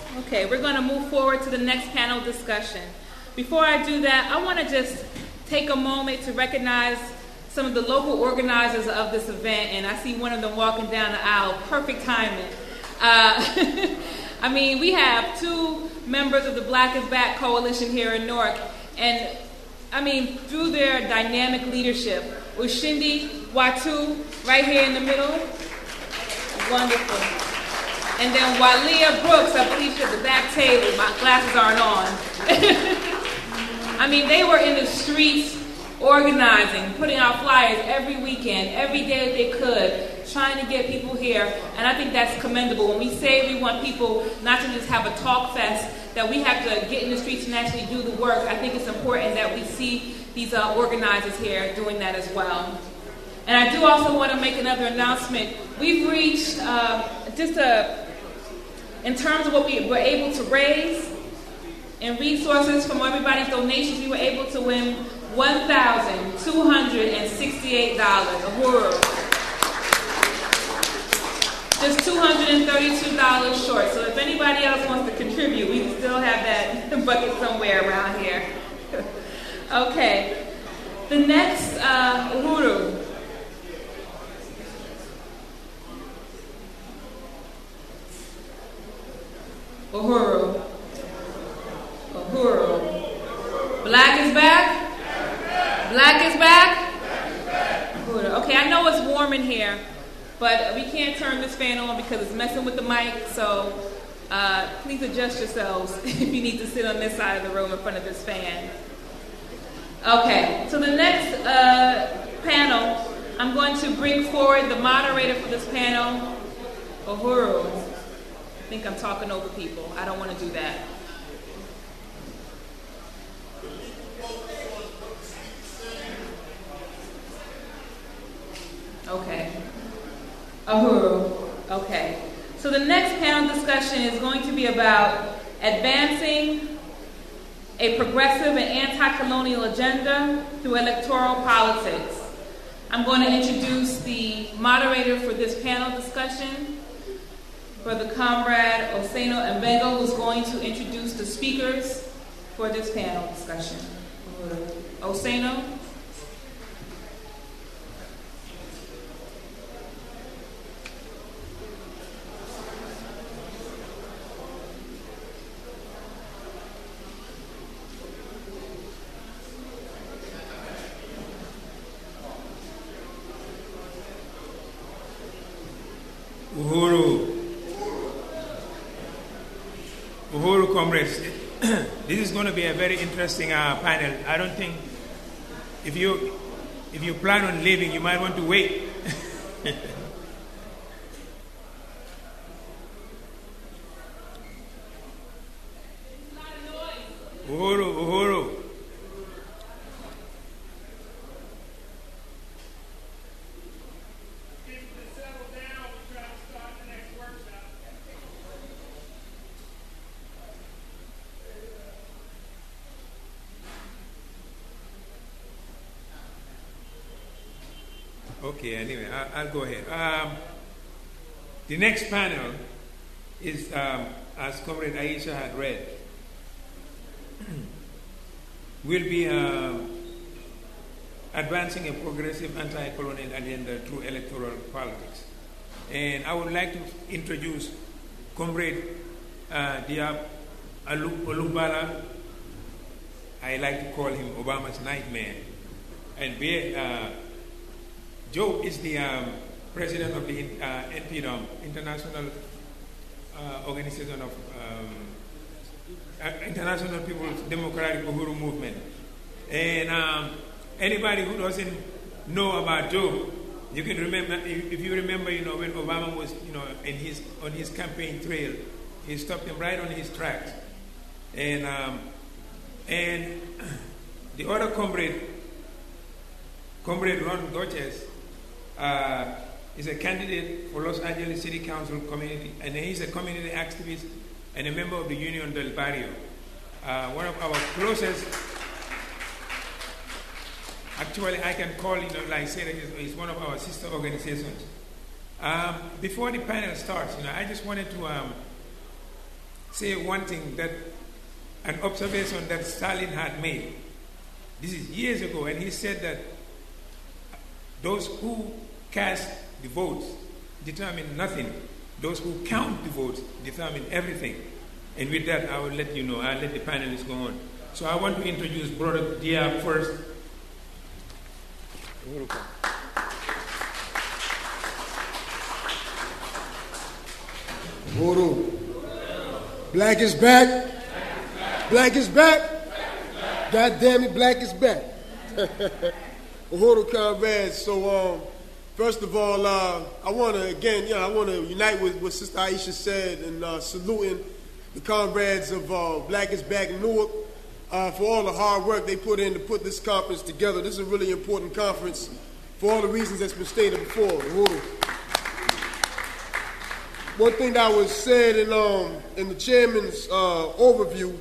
Okay, we're going to move forward to the next panel discussion. Before I do that, I want to just take a moment to recognize some of the local organizers of this event, and I see one of them walking down the aisle. Perfect timing. I mean, we have two members of the Black is Back coalition here in Newark, and I mean, through their dynamic leadership, Ushindi Watu, right here in the middle, wonderful. And then Walia Brooks, I believe she's at the back table. My glasses aren't on. I mean, they were in the streets organizing, putting out flyers every weekend, every day that they could, trying to get people here. And I think that's commendable. When we say we want people not to just have a talk fest, that we have to get in the streets and actually do the work, I think it's important that we see these organizers here doing that as well. And I do also want to make another announcement. We've reached in terms of what we were able to raise and resources from everybody's donations, we were able to win $1,268. Uhuru. Just $232 short. So if anybody else wants to contribute, we still have that bucket somewhere around here. Okay. The next, Uhuru. Uhuru. Uhuru. Black is back? Black is back? Uhuru. Okay, I know it's warm in here, but we can't turn this fan on because it's messing with the mic, so please adjust yourselves if you need to sit on this side of the room in front of this fan. Okay, so the next panel, I'm going to bring forward the moderator for this panel, Uhuru. I think I'm talking over people. I don't want to do that. Okay. Uhuru. Okay. So the next panel discussion is going to be about advancing a progressive and anti-colonial agenda through electoral politics. I'm going to introduce the moderator for this panel discussion, Brother Comrade Oseno Mbengo, who's going to introduce the speakers for this panel discussion. Oseno. Uhuru, comrades, this is going to be a very interesting panel. I don't think if you plan on leaving, you might want to wait. Uhuru. Okay, anyway, I'll go ahead. The next panel is, as Comrade Aisha had read, will be advancing a progressive anti-colonial agenda through electoral politics. And I would like to introduce Comrade Diab Olumbala. I like to call him Obama's nightmare. And Joe is the president of the NPDOM, International Organization of International People's Democratic Uhuru Movement. And anybody who doesn't know about Joe, you can remember, if you remember, when Obama was, on his campaign trail, he stopped him right on his tracks. And the other comrade Ron Dutchess, is a candidate for Los Angeles City Council community, and he's a community activist and a member of the Union del Barrio. One of our closest, actually I can call, say that he's one of our sister organizations. Before the panel starts, I just wanted to say one thing, that an observation that Stalin had made. This is years ago, and he said that those who cast the votes determine nothing. Those who count the votes determine everything. And with that, I will let you know. I'll let the panelists go on. So I want to introduce Brother Diab first. Black is back. Black is back. God damn it, black is back. Uhuru, comrades. So, first of all, I want to unite with what Sister Aisha said and saluting the comrades of Black is Back in Newark for all the hard work they put in to put this conference together. This is a really important conference for all the reasons that's been stated before. Uhuru. One thing that was said in the chairman's overview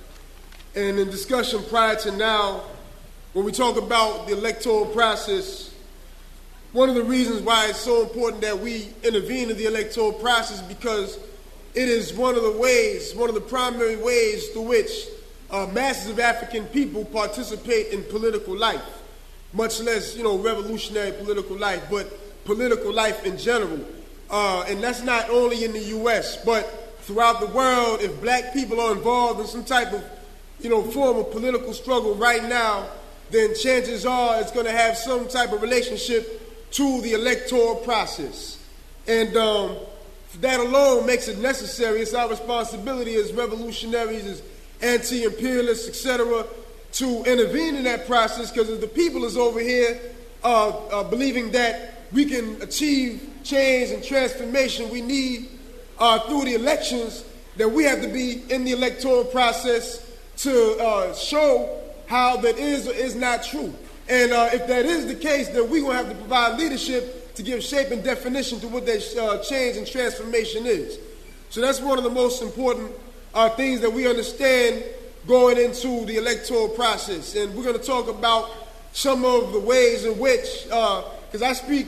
and in discussion prior to now, when we talk about the electoral process, one of the reasons why it's so important that we intervene in the electoral process because it is one of the primary ways through which masses of African people participate in political life, much less, revolutionary political life, but political life in general. And that's not only in the U.S., but throughout the world. If black people are involved in some type of, form of political struggle right now, then chances are it's going to have some type of relationship to the electoral process. And that alone makes it necessary. It's our responsibility as revolutionaries, as anti-imperialists, etc., to intervene in that process, because if the people is over here believing that we can achieve change and transformation we need through the elections, that we have to be in the electoral process to show how that is or is not true. And if that is the case, then we're going to have to provide leadership to give shape and definition to what that change and transformation is. So that's one of the most important things that we understand going into the electoral process. And we're going to talk about some of the ways in which, because I speak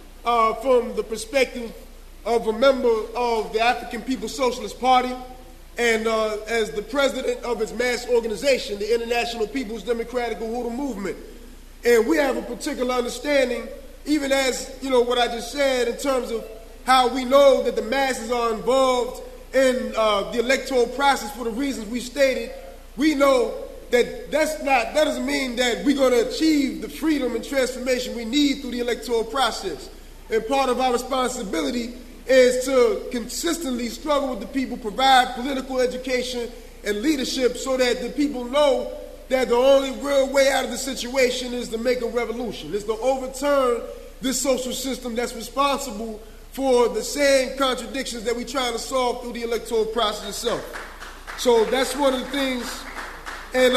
from the perspective of a member of the African People's Socialist Party and as the president of its mass organization, the International People's Democratic Uhuru Movement. And we have a particular understanding, even as, what I just said, in terms of how we know that the masses are involved in the electoral process for the reasons we stated. We know that that doesn't mean that we're going to achieve the freedom and transformation we need through the electoral process. And part of our responsibility is to consistently struggle with the people, provide political education and leadership so that the people know that the only real way out of the situation is to make a revolution. It's to overturn this social system that's responsible for the same contradictions that we're trying to solve through the electoral process itself. So that's one of the things. And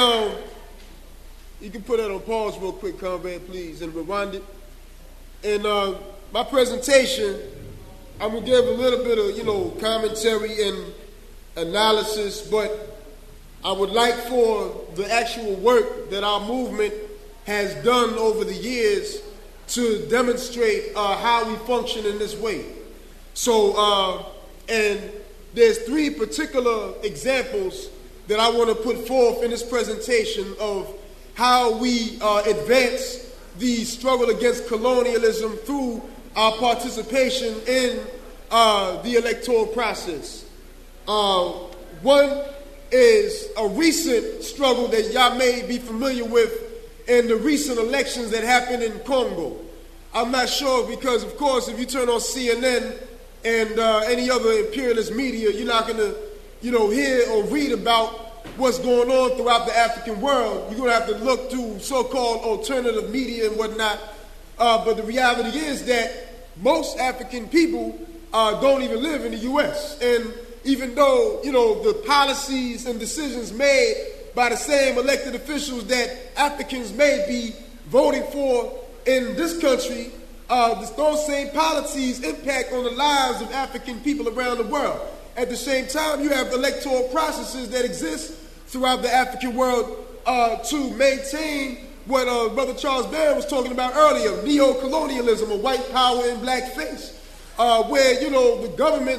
you can put that on pause real quick, comrade, please, and rewind it. And my presentation, I'm going to give a little bit of, commentary and analysis, but I would like for the actual work that our movement has done over the years to demonstrate how we function in this way. So, and there's three particular examples that I want to put forth in this presentation of how we advance the struggle against colonialism through our participation in the electoral process. One is a recent struggle that y'all may be familiar with in the recent elections that happened in Congo. I'm not sure because, of course, if you turn on CNN and any other imperialist media, you're not going to, hear or read about what's going on throughout the African world. You're going to have to look to so-called alternative media and whatnot. But the reality is that most African people don't even live in the U.S. And even though, the policies and decisions made by the same elected officials that Africans may be voting for in this country, those same policies impact on the lives of African people around the world. At the same time, you have electoral processes that exist throughout the African world to maintain what Brother Charles Barron was talking about earlier, neo-colonialism, or white power in blackface, where, the governments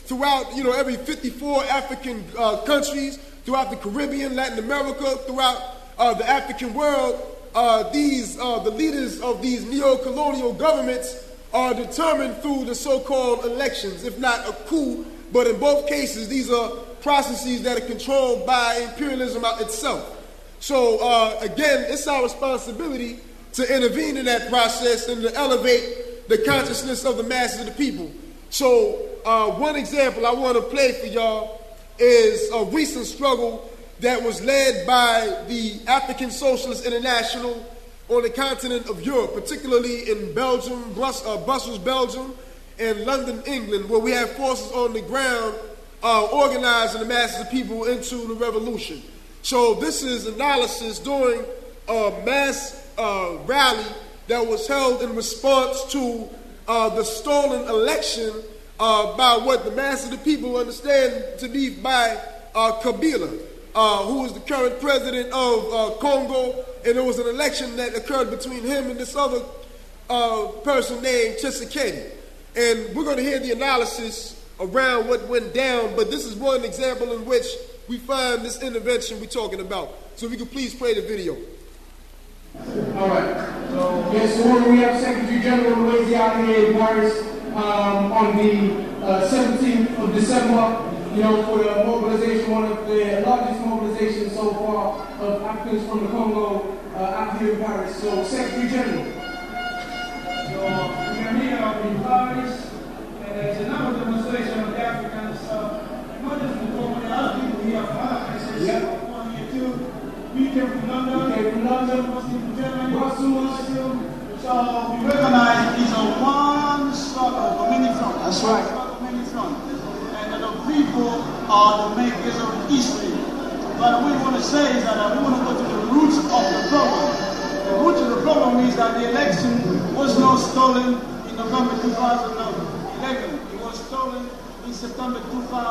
throughout, every 54 African countries, throughout the Caribbean, Latin America, throughout the African world. The leaders of these neo-colonial governments are determined through the so-called elections, if not a coup, but in both cases, these are processes that are controlled by imperialism itself. So, again, it's our responsibility to intervene in that process and to elevate the consciousness of the masses of the people. So, one example I want to play for y'all is a recent struggle that was led by the African Socialist International on the continent of Europe, particularly in Belgium, Brussels, Belgium, and London, England, where we have forces on the ground organizing the masses of people into the revolution. So this is analysis during a mass rally that was held in response to the stolen election by what the masses of the people understand to be by Kabila, who is the current president of Congo, and there was an election that occurred between him and this other person named Tshisekedi. And we're going to hear the analysis around what went down, but this is one example in which we find this intervention we're talking about. So if you could please play the video. All right. So we have Secretary General Louise here in Paris on the 17th of December, for the mobilization, one of the largest mobilizations so far of Africans from the Congo out here in Paris. So, Secretary General. So, we are here in Paris, and there's another demonstration of the Africans, not just from Congo, there are other people here from other places. Yeah. Here too. We came from London, mostly from Germany, Brussels. So, we recognize it's a one struggle for many fronts. That's right. For many fronts. And the people are the makers of history. But what we want to say is that we want to go to the roots of the problem. The root of the problem is that the election was not stolen in November 2011. It was stolen in September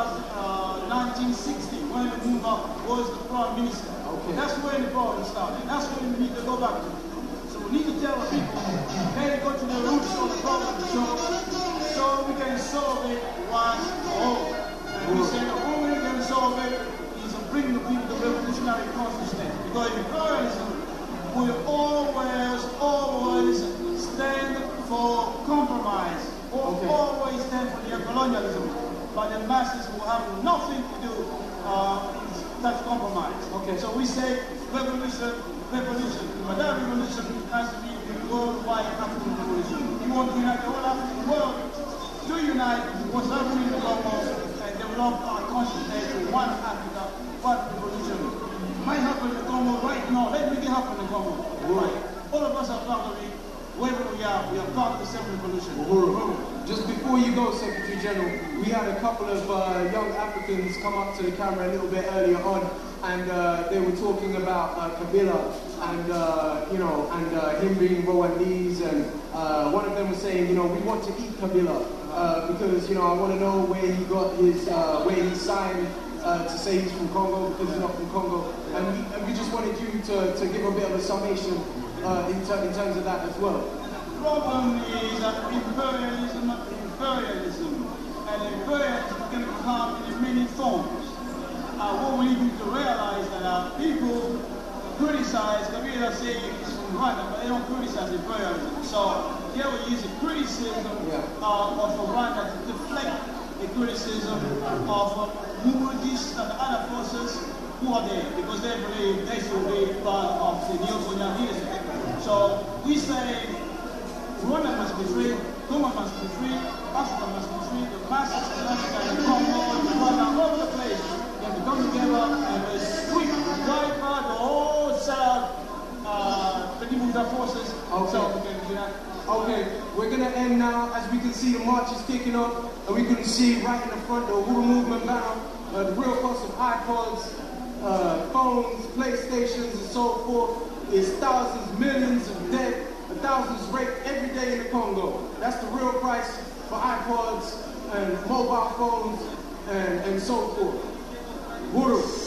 1960 when Lumumba was the prime minister. Okay. That's where the problem started. That's where we need to go back to. So we need to tell the people, hey, go to the roots of the problem so we can solve it once for all. And we say the only way we can solve it is to bring the people to revolutionary consciousness. Because imperialism will always stand for compromise, or always stand for neocolonialism. But the masses will have nothing to do with such compromise. Okay. So we say revolution. But that revolution has to be a worldwide African revolution. We want to unite the whole African world to unite what's happening in the Congo and develop our consciousness to one Africa, one revolution. It might happen in the Congo right now. Let me get happen in the Congo. Right. All of us are part of it. Wherever we are part of the same revolution. Just before you go, Secretary General, we had a couple of young Africans come up to the camera a little bit earlier on, and they were talking about Kabila and him being Rwandese, and one of them was saying, we want to eat Kabila because, I want to know where he got his, where he signed to say he's from Congo because he's not from Congo, and we just wanted you to give a bit of a summation in terms of that as well. The problem is that imperialism, and imperialism can come in many forms. What we need to realize that people criticize Kabila, say he's from Rwanda, but they don't criticize imperialism. So here we use a criticism of Rwanda to deflect the criticism of Murudis and other forces who are there, because they believe they should be part of the neo-colonial leadership. So we say Rwanda must be free, Congo must be free, Africa must be free, the masses of Africa and Congo, Rwanda, all over the place, and we come together and we sweep, drive out the whole set of the Nibuta forces. Okay, we're going to end now. As we can see, the march is kicking off, and we can see right in the front the Uhuru Movement banner, the real cost of iPods, phones, PlayStations, and so forth is thousands, millions of dead, thousands raped every day in the Congo. That's the real price for iPods and mobile phones and so forth. Uhuru.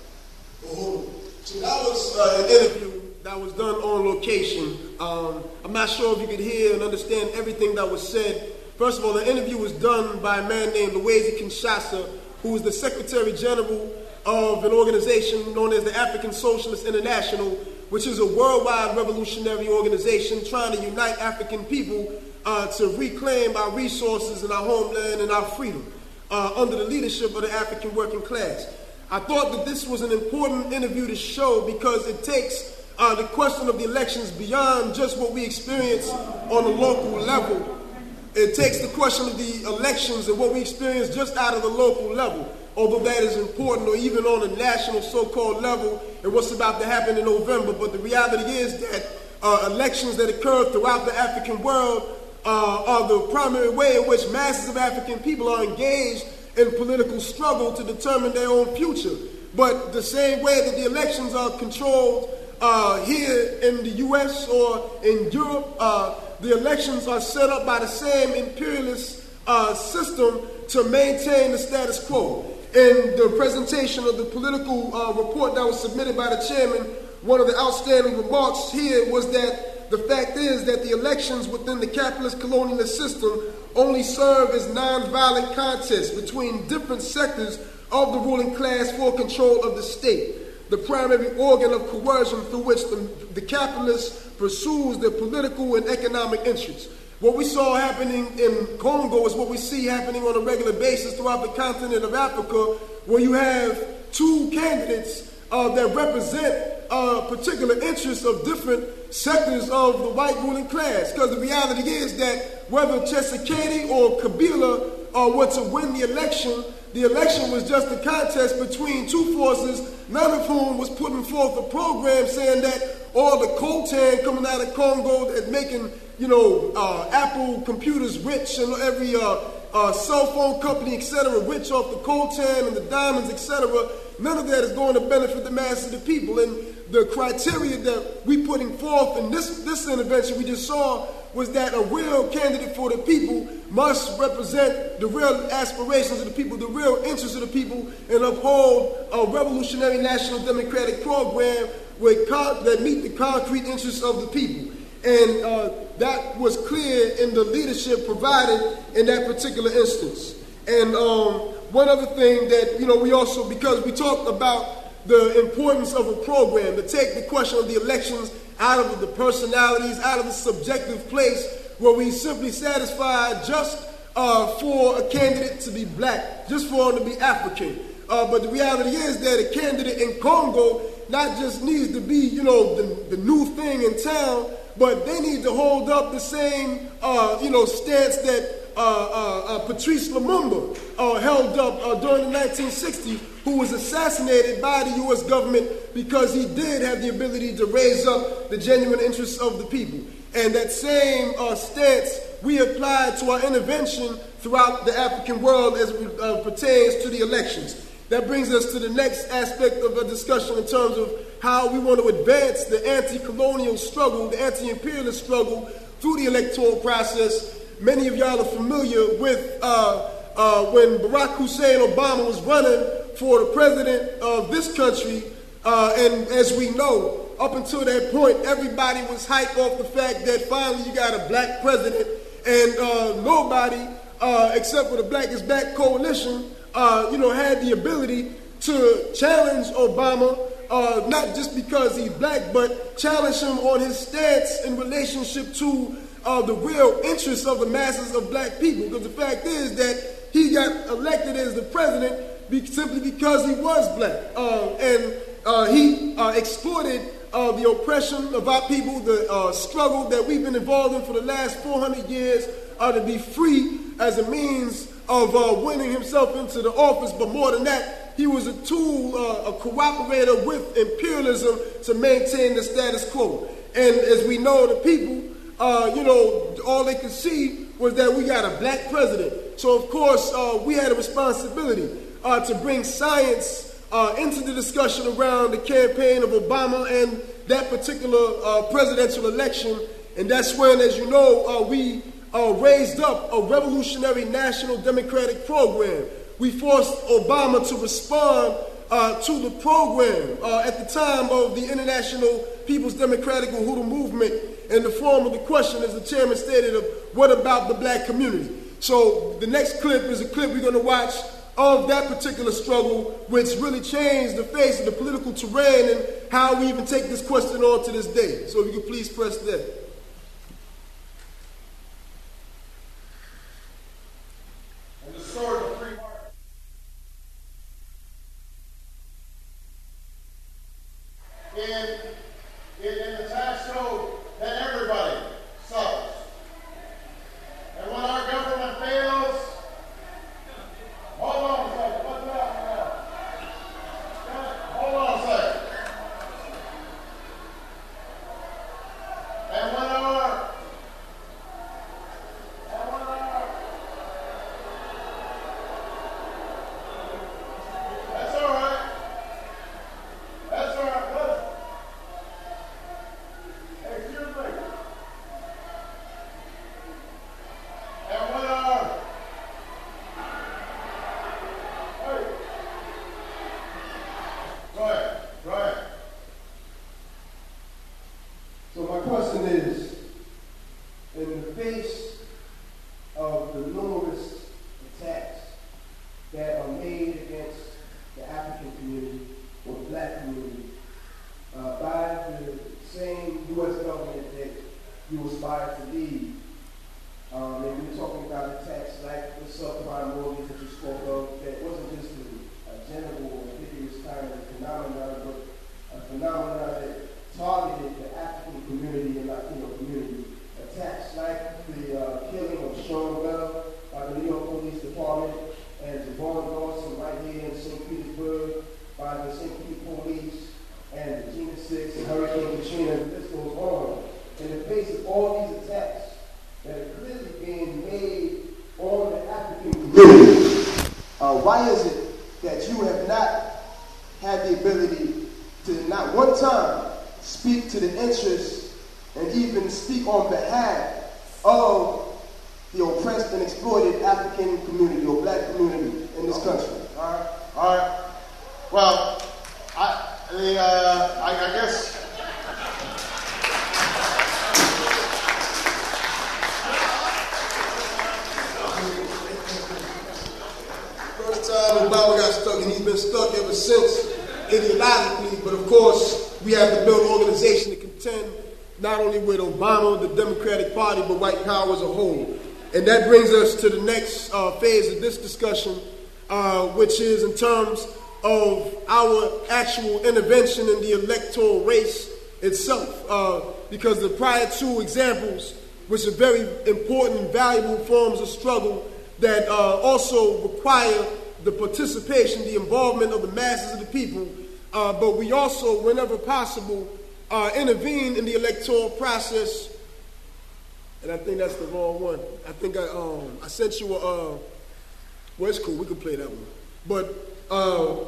So that was an interview that was done on location. I'm not sure if you could hear and understand everything that was said. First of all, the interview was done by a man named Luwezi Kinshasa, who is the Secretary General of an organization known as the African Socialist International, which is a worldwide revolutionary organization trying to unite African people to reclaim our resources and our homeland and our freedom under the leadership of the African working class. I thought that this was an important interview to show because it takes the question of the elections beyond just what we experience on a local level. It takes the question of the elections and what we experience just out of the local level, although that is important, or even on a national so-called level and what's about to happen in November. But the reality is that elections that occur throughout the African world are the primary way in which masses of African people are engaged in political struggle to determine their own future. But the same way that the elections are controlled here in the U.S. or in Europe, the elections are set up by the same imperialist system to maintain the status quo. In the presentation of the political report that was submitted by the chairman, one of the outstanding remarks here was that the fact is that the elections within the capitalist colonialist system only serve as nonviolent contests between different sectors of the ruling class for control of the state, the primary organ of coercion through which the capitalist pursues their political and economic interests. What we saw happening in Congo is what we see happening on a regular basis throughout the continent of Africa, where you have two candidates that represent particular interests of different sectors of the white ruling class. Because the reality is that whether Tshisekedi or Kabila were to win the election was just a contest between two forces, none of whom was putting forth a program saying that all the coltan coming out of Congo that making, Apple computers rich and every cell phone company, etc., rich off the coltan and the diamonds, etc., none of that is going to benefit the mass of the people. And the criteria that we putting forth in this intervention we just saw was that a real candidate for the people must represent the real aspirations of the people, the real interests of the people, and uphold a revolutionary national democratic program that meet the concrete interests of the people. And that was clear in the leadership provided in that particular instance. And one other thing that, we also, because we talked about the importance of a program, to take the question of the elections out of the personalities, out of the subjective place where we simply satisfy just for a candidate to be black, just for him to be African. But the reality is that a candidate in Congo not just needs to be, the new thing in town, but they need to hold up the same, stance that Patrice Lumumba held up during the 1960s, who was assassinated by the U.S. government because he did have the ability to raise up the genuine interests of the people. And that same stance we applied to our intervention throughout the African world as it pertains to the elections. That brings us to the next aspect of a discussion in terms of how we want to advance the anti-colonial struggle, the anti-imperialist struggle through the electoral process. Many of y'all are familiar with when Barack Hussein Obama was running for the president of this country, and as we know, up until that point, everybody was hyped off the fact that finally you got a black president, and nobody, except for the Black is Back coalition, had the ability to challenge Obama, not just because he's black, but challenge him on his stance in relationship to the real interests of the masses of black people. Because the fact is that he got elected as the president simply because he was black. And he exploited the oppression of our people, the struggle that we've been involved in for the last 400 years to be free as a means of winning himself into the office. But more than that, he was a tool, a cooperator with imperialism to maintain the status quo. And as we know, the people, all they could see was that we got a black president. So, of course, we had a responsibility to bring science into the discussion around the campaign of Obama and that particular presidential election. And that's when, as you know, we raised up a revolutionary national democratic program. We forced Obama to respond to the program at the time of the International People's Democratic Uhuru movement in the form of the question, as the chairman stated, of what about the black community? So the next clip is a clip we're going to watch of that particular struggle, which really changed the face of the political terrain and how we even take this question on to this day. So if you could please press that. And the story of free market. In the tax code that everybody suffers. And when our government fails, hold on a second, what's that? Hold on a second. And when our that's all right. That's all right, brother. Excuse me. And when our hey. Go ahead. So my question is, in the face of the numerous attacks that are made against the African community or the black community by the same U.S. government that you aspire to lead, and we're talking about attacks like the subprime mortgage that you spoke of, that wasn't just a general or ambiguous kind of phenomenon, but a phenomenon that targeted the African community and Latino community. Attacks like the killing of Sean Bell by the New York Police Department and Javon Dawson right here in St. Petersburg by the St. Pete Police and the Gina 6 and Hurricane Katrina, and this goes on. In the face of all these attacks that are clearly being made on the African community, why is it that you have not had the ability to not one time speak to the interests and even speak on behalf of the oppressed and exploited African community or black community in this country? All right. Well, I guess. First time Obama got stuck, and he's been stuck ever since ideologically, but of course we have to build an organization to contend not only with Obama, the Democratic Party, but white power as a whole. And that brings us to the next phase of this discussion, which is in terms of our actual intervention in the electoral race itself. Because the prior two examples, which are very important and valuable forms of struggle that also require the participation, the involvement of the masses of the people, but we also, whenever possible, intervene in the electoral process. And I think that's the wrong one. I think I sent you a, well, it's cool, we can play that one. But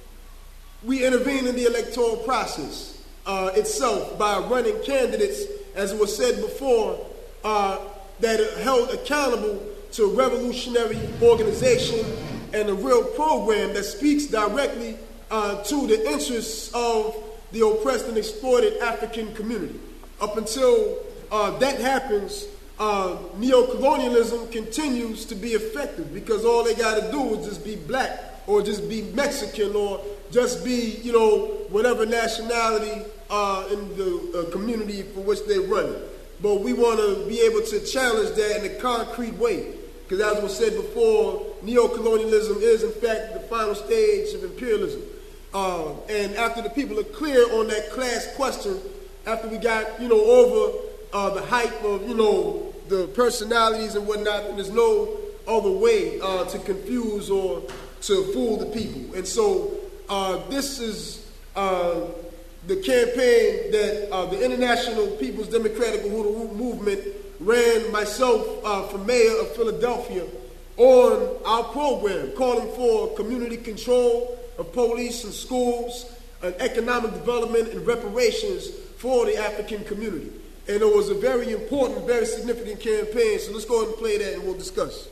we intervene in the electoral process itself by running candidates, as it was said before, that are held accountable to a revolutionary organization and a real program that speaks directly to the interests of the oppressed and exploited African community. Up until that happens, neocolonialism continues to be effective because all they got to do is just be black or just be Mexican or just be, whatever nationality in the community for which they run. But we want to be able to challenge that in a concrete way. Because as was said before, neocolonialism is in fact the final stage of imperialism. And after the people are clear on that class question, after we got, over the hype of, the personalities and whatnot, and there's no other way to confuse or to fool the people. And so this is the campaign that the International People's Democratic Uhuru Movement ran myself for mayor of Philadelphia on our program, calling for community control of police and schools, and economic development and reparations for the African community. And it was a very important, very significant campaign. So let's go ahead and play that and we'll discuss.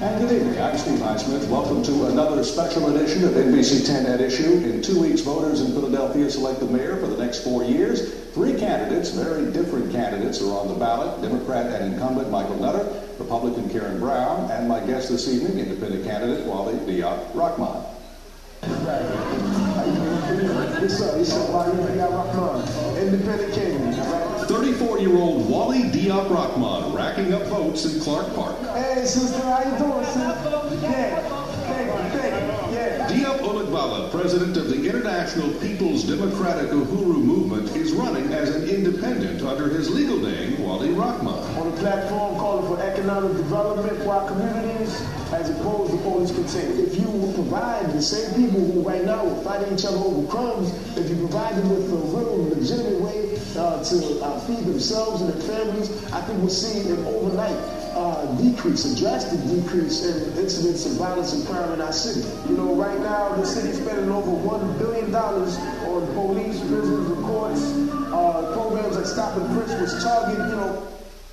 And good evening. I'm Steve Highsmith. Welcome to another special edition of NBC 10 at Issue. In 2 weeks, voters in Philadelphia select the mayor for the next 4 years. 3 candidates, very different candidates, are on the ballot. Democrat and incumbent Michael Nutter, Republican Karen Brown, and my guest this evening, independent candidate Wally Diop Rahman. What's up, Wally Diop Rahman, independent candidate. 34-year-old Wally Diop Rahman racking up votes in Clark Park. Hey, sister, how you doing, sister? Yeah, thank you, yeah. Diop Olugbala, president of the International People's Democratic Uhuru Movement, is running as an independent under his legal name, Wally Rahman. On a platform calling for economic development for our communities, as opposed to police containment. If you provide the same people who right now are fighting each other over crumbs, if you provide them with a real legitimate way to feed themselves and their families, I think we'll see an overnight decrease, a drastic decrease in incidents of violence and crime in our city. You know, right now the city's spending over $1 billion on police, prisons, and courts, programs like Stop and Frisk, which target, you know,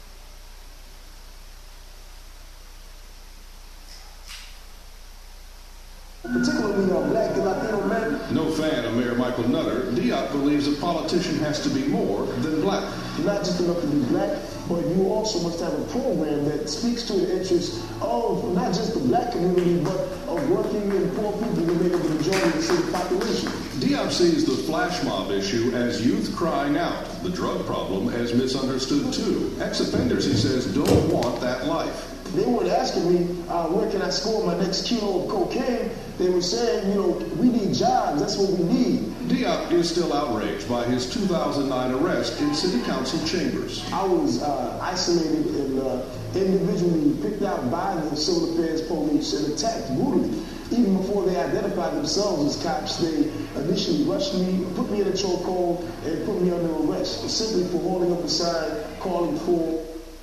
particularly black and Latino men. No fan of Mayor Michael Nutter, Diop believes a politician has to be more than black. Not just enough to be black, but you also must have a program that speaks to the interests of not just the black community, but of working and poor people who make up the majority of the city population. Diop sees the flash mob issue as youth crying out. The drug problem as misunderstood too. Ex-offenders, he says, don't want that life. They weren't asking me, where can I score my next kilo of cocaine? They were saying, you know, we need jobs. That's what we need. Diop is still outraged by his 2009 arrest in city council chambers. I was isolated and individually picked out by the civil affairs police and attacked brutally. Even before they identified themselves as cops, they initially rushed me, put me in a chokehold, and put me under arrest, simply for holding up a sign calling for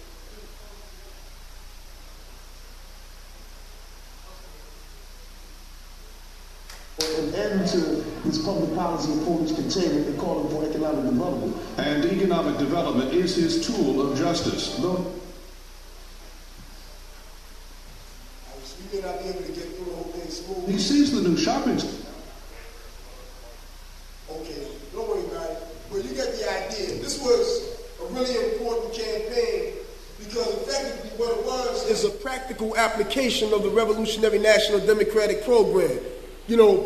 an end to this public policy of police containment and calling for economic development. And economic development is his tool of justice. Though we may not be able to get through the whole thing smooth. He sees the new shopping. Okay, don't worry about it. But you get the idea. This was a really important campaign because effectively what it was is a practical application of the Revolutionary National Democratic Program. You know,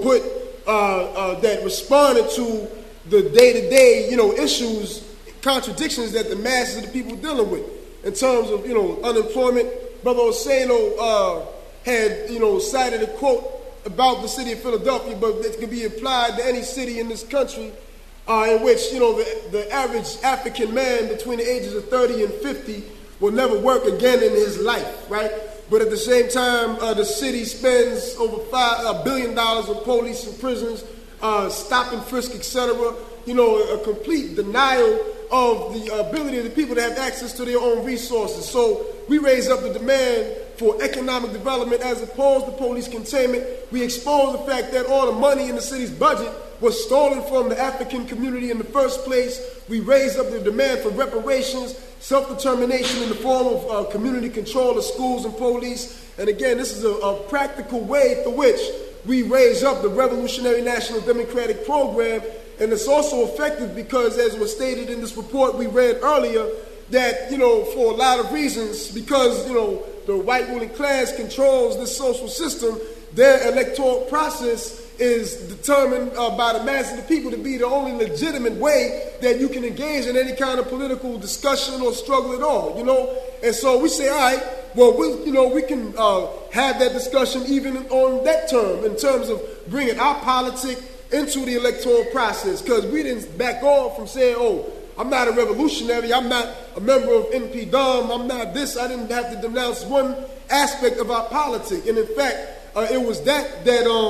that responded to the day-to-day, you know, issues, contradictions that the masses of the people are dealing with in terms of, you know, unemployment. Brother Osano had, you know, cited a quote about the city of Philadelphia, but it can be applied to any city in this country in which, you know, the average African man between the ages of 30 and 50 will never work again in his life, right? But at the same time, the city spends over $5 billion on police and prisons, stop and frisk, etc. You know, a complete denial of the ability of the people to have access to their own resources. So we raise up the demand for economic development as opposed to police containment. We expose the fact that all the money in the city's budget was stolen from the African community in the first place. We raise up the demand for reparations, self-determination in the form of community control of schools and police. And again, this is a practical way through which we raise up the Revolutionary National Democratic Program. And it's also effective because, as was stated in this report we read earlier, that, you know, for a lot of reasons, because, you know, the white ruling class controls this social system, their electoral process is determined by the mass of the people to be the only legitimate way that you can engage in any kind of political discussion or struggle at all, you know? And so we say, all right, well, we can have that discussion even on that term, in terms of bringing our politics into the electoral process, because we didn't back off from saying, oh, I'm not a revolutionary, I'm not a member of NPDOM, I'm not this. I didn't have to denounce one aspect of our politics. And in fact, it was that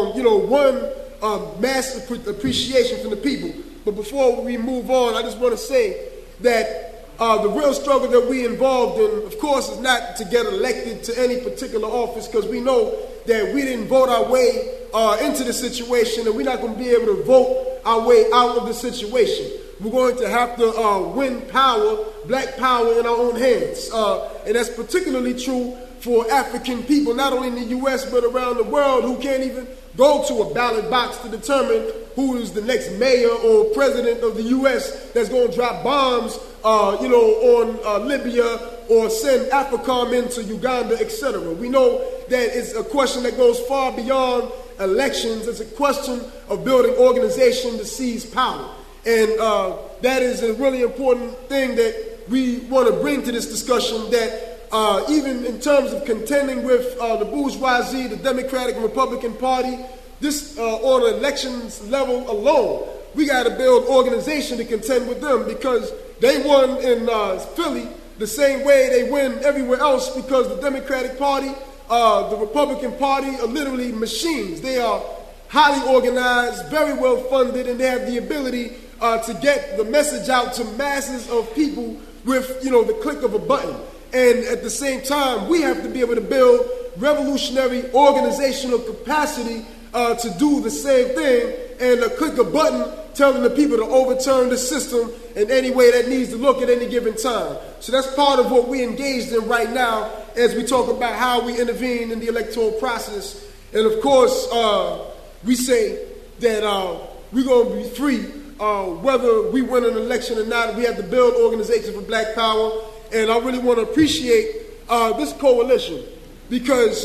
won mass appreciation from the people. But before we move on, I just want to say that the real struggle that we involved in, of course, is not to get elected to any particular office, because we know that we didn't vote our way into the situation, and we're not going to be able to vote our way out of the situation. We're going to have to win power, black power, in our own hands. And that's particularly true for African people, not only in the U.S. but around the world, who can't even go to a ballot box to determine who is the next mayor or president of the U.S. that's going to drop bombs, on Libya or send AFRICOM into Uganda, etc. We know that it's a question that goes far beyond elections. It's a question of building organization to seize power. And that is a really important thing that we want to bring to this discussion, that even in terms of contending with the bourgeoisie, the Democratic and Republican Party, this on an elections level alone, we got to build organization to contend with them, because they won in Philly the same way they win everywhere else, because the Democratic Party, the Republican Party are literally machines. They are highly organized, very well funded, and they have the ability to get the message out to masses of people with, the click of a button. And at the same time, we have to be able to build revolutionary organizational capacity to do the same thing, and click a button telling the people to overturn the system in any way that needs to look at any given time. So that's part of what we're engaged in right now as we talk about how we intervene in the electoral process. And of course, we say that we're going to be free whether we win an election or not. We have to build organizations for Black Power. And I really want to appreciate this coalition because,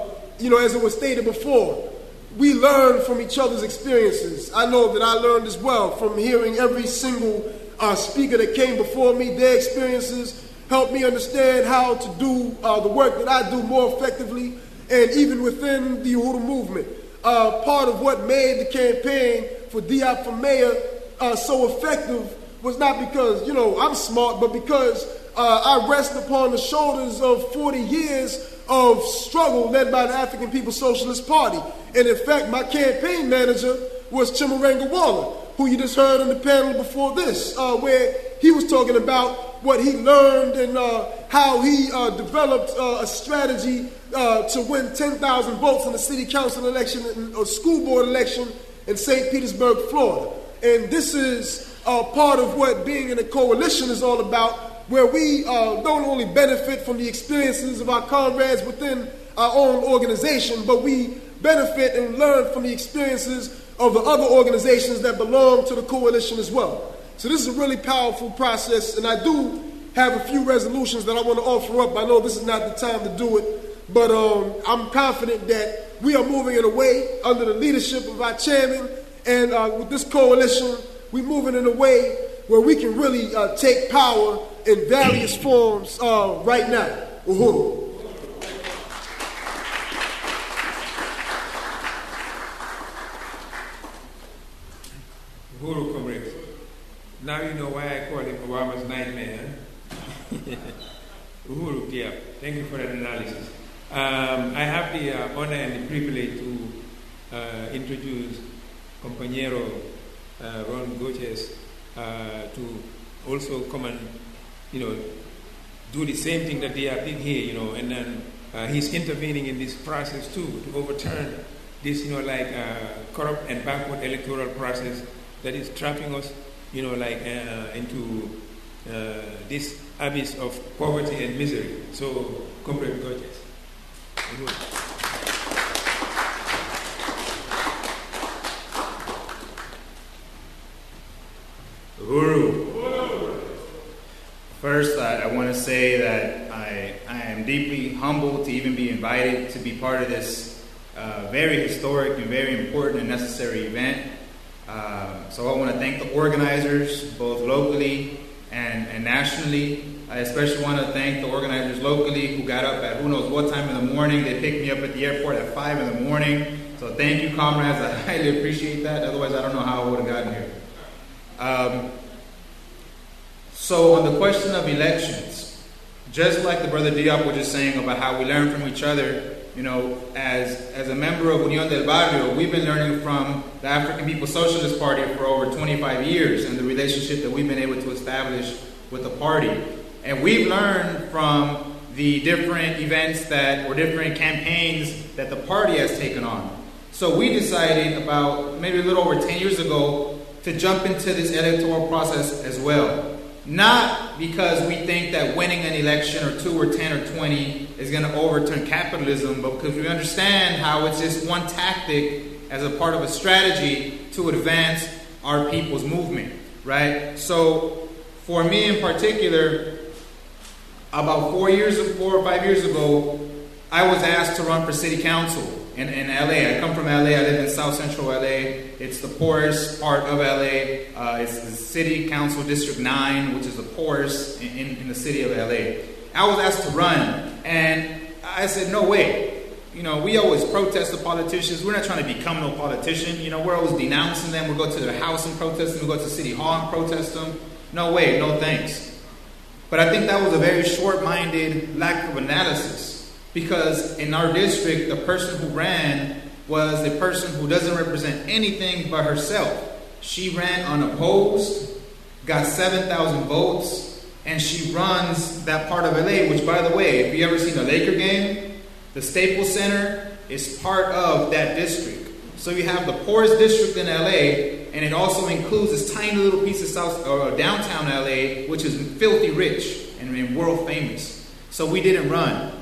as it was stated before, we learn from each other's experiences. I know that I learned as well from hearing every single speaker that came before me. Their experiences helped me understand how to do the work that I do more effectively, and even within the Uhuru movement. Part of what made the campaign for Diop for mayor so effective was not because, I'm smart, but because I rest upon the shoulders of 40 years of struggle led by the African People's Socialist Party. And in fact, my campaign manager was Chimurenga Waller, who you just heard on the panel before this, where he was talking about what he learned and how he developed a strategy to win 10,000 votes in the city council election or school board election in St. Petersburg, Florida. And this is part of what being in a coalition is all about, where we don't only benefit from the experiences of our comrades within our own organization, but we benefit and learn from the experiences of the other organizations that belong to the coalition as well. So this is a really powerful process, and I do have a few resolutions that I want to offer up. I know this is not the time to do it, but I'm confident that we are moving in a way under the leadership of our chairman, and with this coalition, we're moving in a way where we can really take power in various forms right now. Uhuru. Uhuru, comrades. Now you know why I call him Obama's nightmare. Uhuru, yeah. Thank you for that analysis. I have the honor and the privilege to introduce compañero Ron Goches to also come and, do the same thing that they did here, and then he's intervening in this process too to overturn this, corrupt and backward electoral process that is trapping us, into this abyss of poverty and misery. So, Comrade Goches. Uhuru. First, I want to say that I am deeply humbled to even be invited to be part of this very historic and very important and necessary event. So I want to thank the organizers, both locally and nationally. I especially want to thank the organizers locally who got up at who knows what time in the morning. They picked me up at the airport at 5 in the morning. So thank you, comrades. I highly appreciate that. Otherwise, I don't know how I would have gotten here. So on the question of elections, just like the brother Diop was just saying about how we learn from each other, as a member of Unión del Barrio, we've been learning from the African People's Socialist Party for over 25 years and the relationship that we've been able to establish with the party. And we've learned from the different events or different campaigns that the party has taken on. So we decided about maybe a little over 10 years ago to jump into this electoral process as well. not because we think that winning an election or 2 or 10 or 20 is going to overturn capitalism, but because we understand how it's just one tactic as a part of a strategy to advance our people's movement, right? So for me in particular, about 4 or 5 years ago, I was asked to run for city council in LA. I come from LA. I live in South Central LA. It's the poorest part of LA. It's the city council district 9, which is the poorest in the city of LA. I was asked to run, and I said, no way. You know, we always protest the politicians. We're not trying to become no politician. You know, we're always denouncing them. We go to their house and protest them. We go to City Hall and protest them. No way, no thanks. But I think that was a very short-minded lack of analysis. Because in our district, the person who ran was a person who doesn't represent anything but herself. She ran unopposed, got 7,000 votes, and she runs that part of LA, which, by the way, if you ever seen a Laker game, the Staples Center is part of that district. So you have the poorest district in LA, and it also includes this tiny little piece of downtown LA, which is filthy rich and world famous. So we didn't run.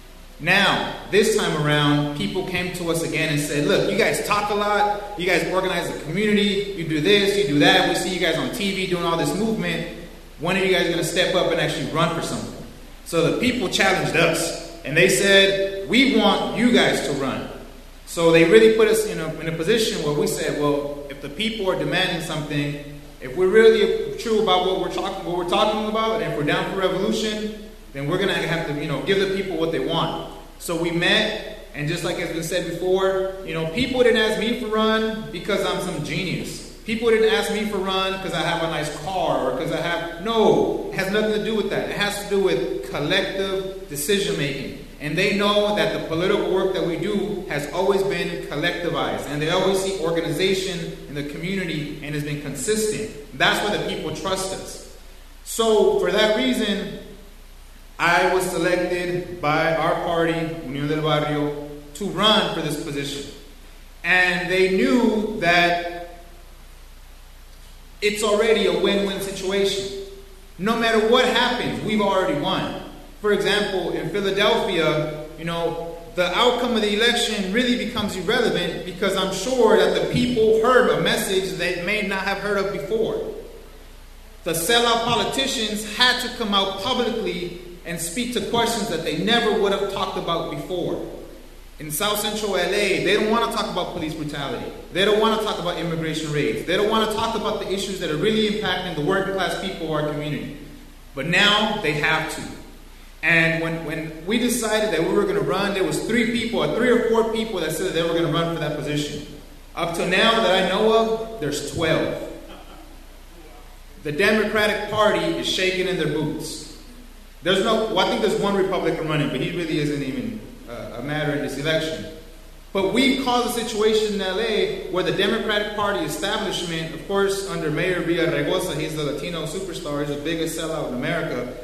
Now, this time around, people came to us again and said, look, you guys talk a lot, you guys organize the community, you do this, you do that, we see you guys on TV doing all this movement. When are you guys going to step up and actually run for something? So the people challenged us, and they said, we want you guys to run. So they really put us in a position where we said, well, if the people are demanding something, if we're really true about what we're talking about, and if we're down for revolution, then we're going to have to, give the people what they want. So we met, and just like has been said before, people didn't ask me to run because I'm some genius. People didn't ask me to run because I have a nice car or because no, it has nothing to do with that. It has to do with collective decision making. And they know that the political work that we do has always been collectivized. And they always see organization in the community and has been consistent. That's why the people trust us. So for that reason, I was selected by our party, Unión del Barrio, to run for this position. And they knew that it's already a win-win situation. No matter what happens, we've already won. For example, in Philadelphia, the outcome of the election really becomes irrelevant because I'm sure that the people heard a message they may not have heard of before. The sellout politicians had to come out publicly and speak to questions that they never would have talked about before. In South Central LA, they don't want to talk about police brutality. They don't want to talk about immigration raids. They don't want to talk about the issues that are really impacting the working class people of our community. But now they have to. And when we decided that we were going to run, there was 3 or 4 people that said that they were going to run for that position. Up to now that I know of, there's 12. The Democratic Party is shaking in their boots. I think there's one Republican running, but he really isn't even a matter in this election. But we caused a situation in LA where the Democratic Party establishment, of course, under Mayor Villaraigosa, he's the Latino superstar, he's the biggest sellout in America.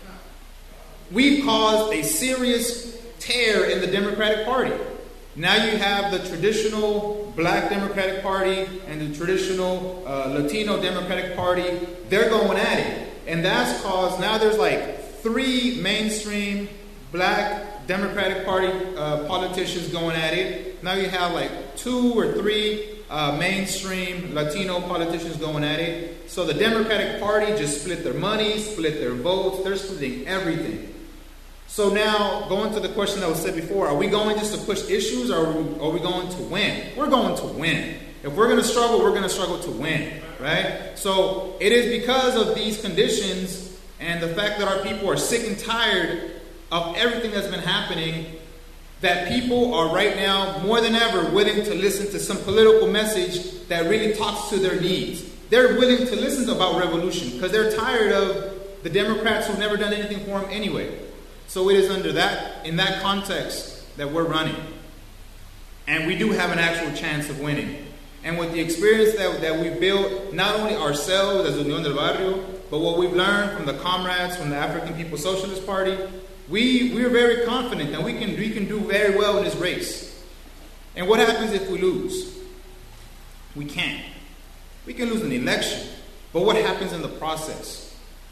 We've caused a serious tear in the Democratic Party. Now you have the traditional Black Democratic Party and the traditional Latino Democratic Party. They're going at it. And that's caused, now there's like 3 mainstream Black Democratic Party politicians going at it. Now you have like 2 or 3 mainstream Latino politicians going at it. So the Democratic Party just split their money, split their votes. They're splitting everything. So now, going to the question that was said before, are we going just to push issues or are we going to win? We're going to win. If we're going to struggle, we're going to struggle to win, right? So it is because of these conditions and the fact that our people are sick and tired of everything that's been happening that people are right now, more than ever, willing to listen to some political message that really talks to their needs. They're willing to listen about revolution because they're tired of the Democrats who've never done anything for them anyway. So it is in that context that we're running. And we do have an actual chance of winning. And with the experience that we built, not only ourselves as Unión del Barrio, but what we've learned from the comrades from the African People's Socialist Party, we are very confident that we can do very well in this race. And what happens if we lose? We can't. We can lose an election. But what happens in the process?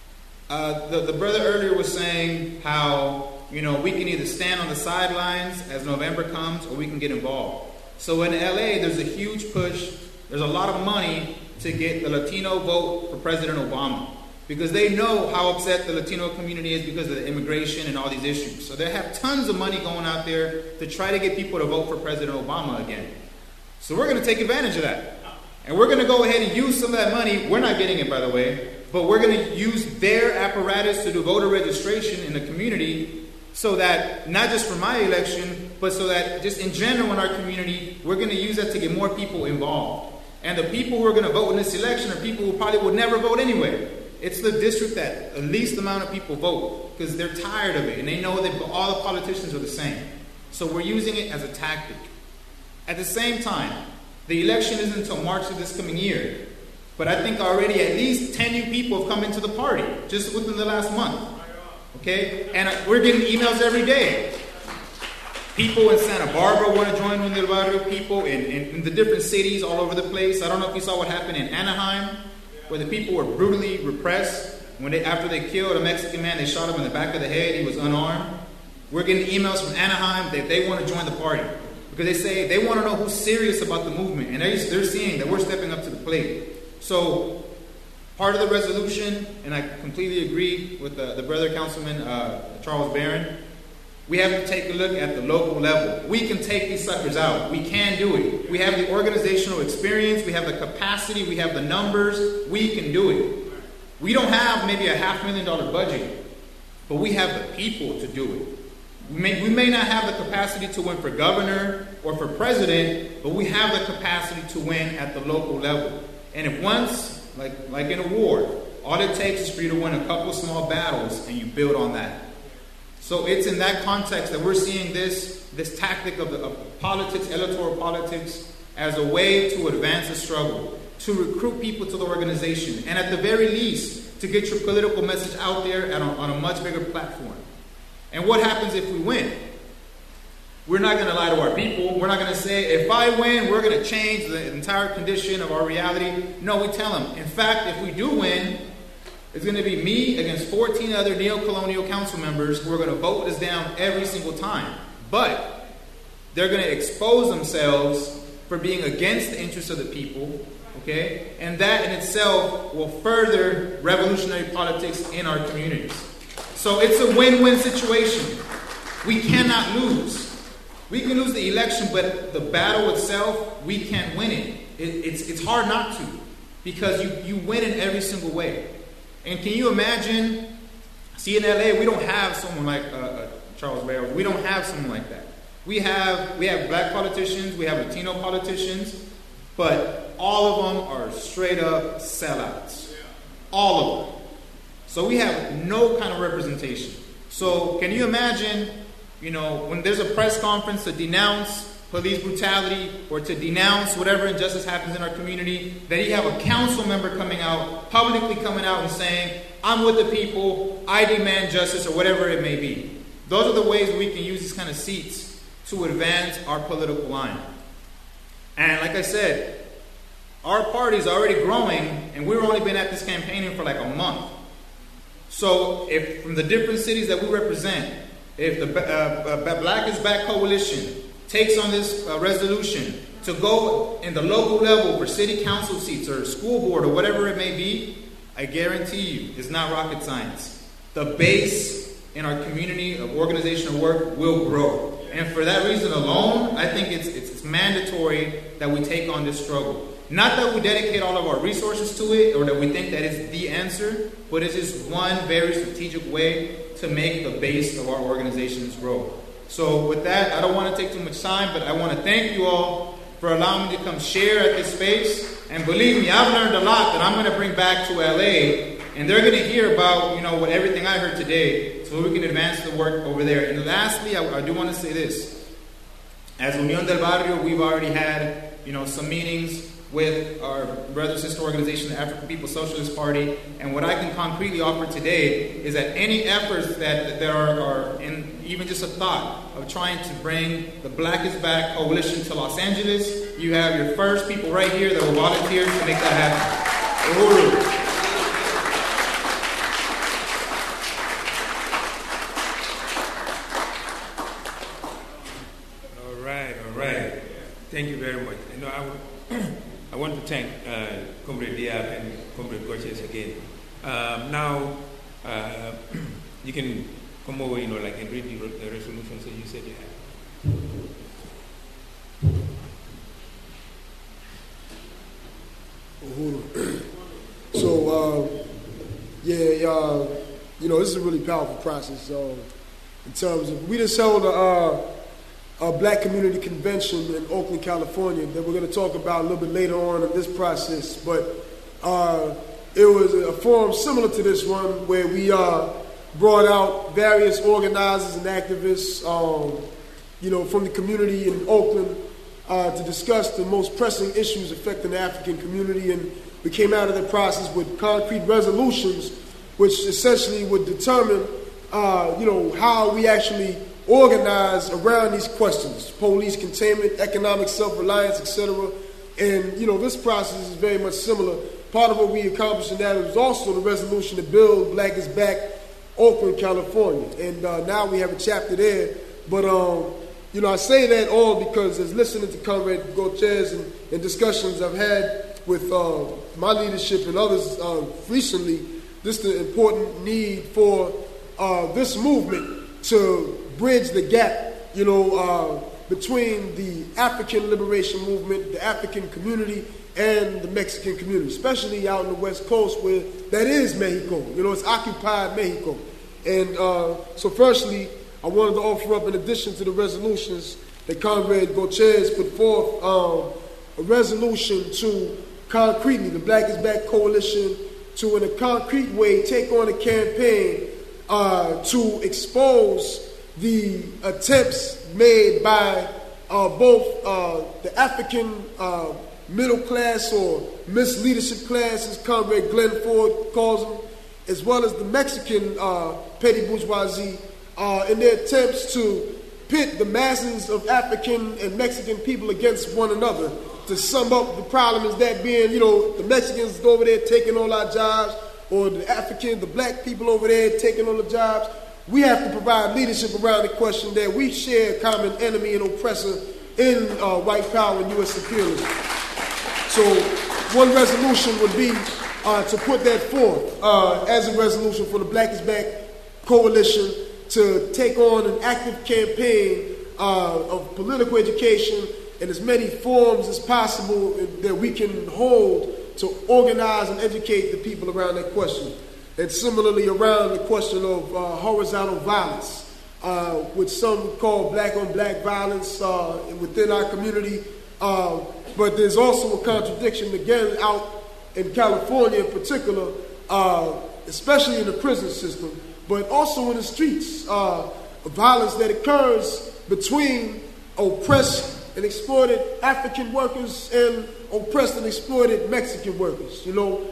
The brother earlier was saying how, we can either stand on the sidelines as November comes or we can get involved. So in LA, there's a huge push. There's a lot of money to get the Latino vote for President Obama, because they know how upset the Latino community is because of the immigration and all these issues. So they have tons of money going out there to try to get people to vote for President Obama again. So we're going to take advantage of that. And we're going to go ahead and use some of that money. We're not getting it, by the way. But we're going to use their apparatus to do voter registration in the community, so that, not just for my election, but so that just in general in our community, we're going to use that to get more people involved. And the people who are going to vote in this election are people who probably would never vote anyway. It's the district that the least amount of people vote, because they're tired of it and they know that all the politicians are the same. So we're using it as a tactic. At the same time, the election isn't until March of this coming year. But I think already at least 10 new people have come into the party just within the last month. Okay? And we're getting emails every day. People in Santa Barbara want to join Unión del Barrio. People in the different cities all over the place. I don't know if you saw what happened in Anaheim, where the people were brutally repressed. After they killed a Mexican man, they shot him in the back of the head. He was unarmed. We're getting emails from Anaheim that they want to join the party, because they say they want to know who's serious about the movement. And they're seeing that we're stepping up to the plate. So part of the resolution, and I completely agree with the brother councilman Charles Barron, we have to take a look at the local level. We can take these suckers out. We can do it. We have the organizational experience. We have the capacity. We have the numbers. We can do it. We don't have maybe a $500,000 budget, but we have the people to do it. We may not have the capacity to win for governor or for president, but we have the capacity to win at the local level. And if once, like in a war, all it takes is for you to win a couple small battles and you build on that. So it's in that context that we're seeing this tactic of politics, electoral politics, as a way to advance the struggle, to recruit people to the organization, and at the very least, to get your political message out there on a much bigger platform. And what happens if we win? We're not going to lie to our people. We're not going to say, if I win, we're going to change the entire condition of our reality. No, we tell them, in fact, if we do win, it's going to be me against 14 other neo-colonial council members who are going to vote us down every single time. But they're going to expose themselves for being against the interests of the people, okay? And that in itself will further revolutionary politics in our communities. So it's a win-win situation. We cannot lose. We can lose the election, but the battle itself, we can't win it. It's hard not to, because you win in every single way. And can you imagine, see, in LA, we don't have someone like Charles Barron. We don't have someone like that. We have black politicians, we have Latino politicians, but all of them are straight up sellouts. All of them. So we have no kind of representation. So can you imagine, when there's a press conference to denounce police brutality or to denounce whatever injustice happens in our community, that you have a council member publicly coming out and saying, I'm with the people, I demand justice, or whatever it may be. Those are the ways we can use these kind of seats to advance our political line. And like I said, our party's already growing, and we've only been at this campaigning for like a month. So if from the different cities that we represent, if the Black is Back Coalition takes on this resolution to go in the local level for city council seats or school board or whatever it may be, I guarantee you it's not rocket science. The base in our community of organizational work will grow. And for that reason alone, I think it's mandatory that we take on this struggle. Not that we dedicate all of our resources to it or that we think that is the answer, but it's just one very strategic way to make the base of our organizations grow. So with that, I don't want to take too much time, but I want to thank you all for allowing me to come share at this space. And believe me, I've learned a lot that I'm going to bring back to LA, and they're going to hear about, what everything I heard today, so we can advance the work over there. And lastly, I do want to say this. As Unión del Barrio, we've already had, some meetings with our brother sister organization, the African People's Socialist Party, and what I can concretely offer today is that any efforts that are in even just a thought of trying to bring the Black is Back Coalition to Los Angeles, you have your first people right here that will volunteer to make that happen. I want to thank Comrade Diab and Comrade Gorges again. Now, you can come over, and read the resolutions that you said you had. So, this is a really powerful process. In terms of, we just held a Black Community Convention in Oakland, California, that we're going to talk about a little bit later on in this process. But it was a forum similar to this one where we brought out various organizers and activists, from the community in Oakland to discuss the most pressing issues affecting the African community. And we came out of the process with concrete resolutions, which essentially would determine, how we actually organize around these questions: police containment, economic self-reliance, etc. And, this process is very much similar. Part of what we accomplished in that was also the resolution to build Black is Back, Oakland, California. And now we have a chapter there. But, I say that all because as listening to Comrade Gorges and discussions I've had with my leadership and others recently, this is the important need for this movement to bridge the gap, between the African liberation movement, the African community, and the Mexican community, especially out on the West Coast where that is Mexico. It's occupied Mexico. And so firstly, I wanted to offer up, in addition to the resolutions that Comrade Gorges put forth, a resolution to concretely, the Black is Back Coalition, to in a concrete way take on a campaign to expose the attempts made by both the African middle class or misleadership class, as Comrade Glenn Ford calls them, as well as the Mexican petty bourgeoisie in their attempts to pit the masses of African and Mexican people against one another. To sum up, the problem is that being, the Mexicans over there taking all our jobs, or the Black people over there taking all the jobs. We have to provide leadership around the question that we share a common enemy and oppressor in white power and U.S. imperialism. So one resolution would be to put that forth as a resolution for the Black is Back Coalition to take on an active campaign of political education in as many forms as possible that we can hold to organize and educate the people around that question. And similarly around the question of horizontal violence, which some would call black-on-black violence within our community. But there's also a contradiction, again, out in California in particular, especially in the prison system, but also in the streets, violence that occurs between oppressed and exploited African workers and oppressed and exploited Mexican workers,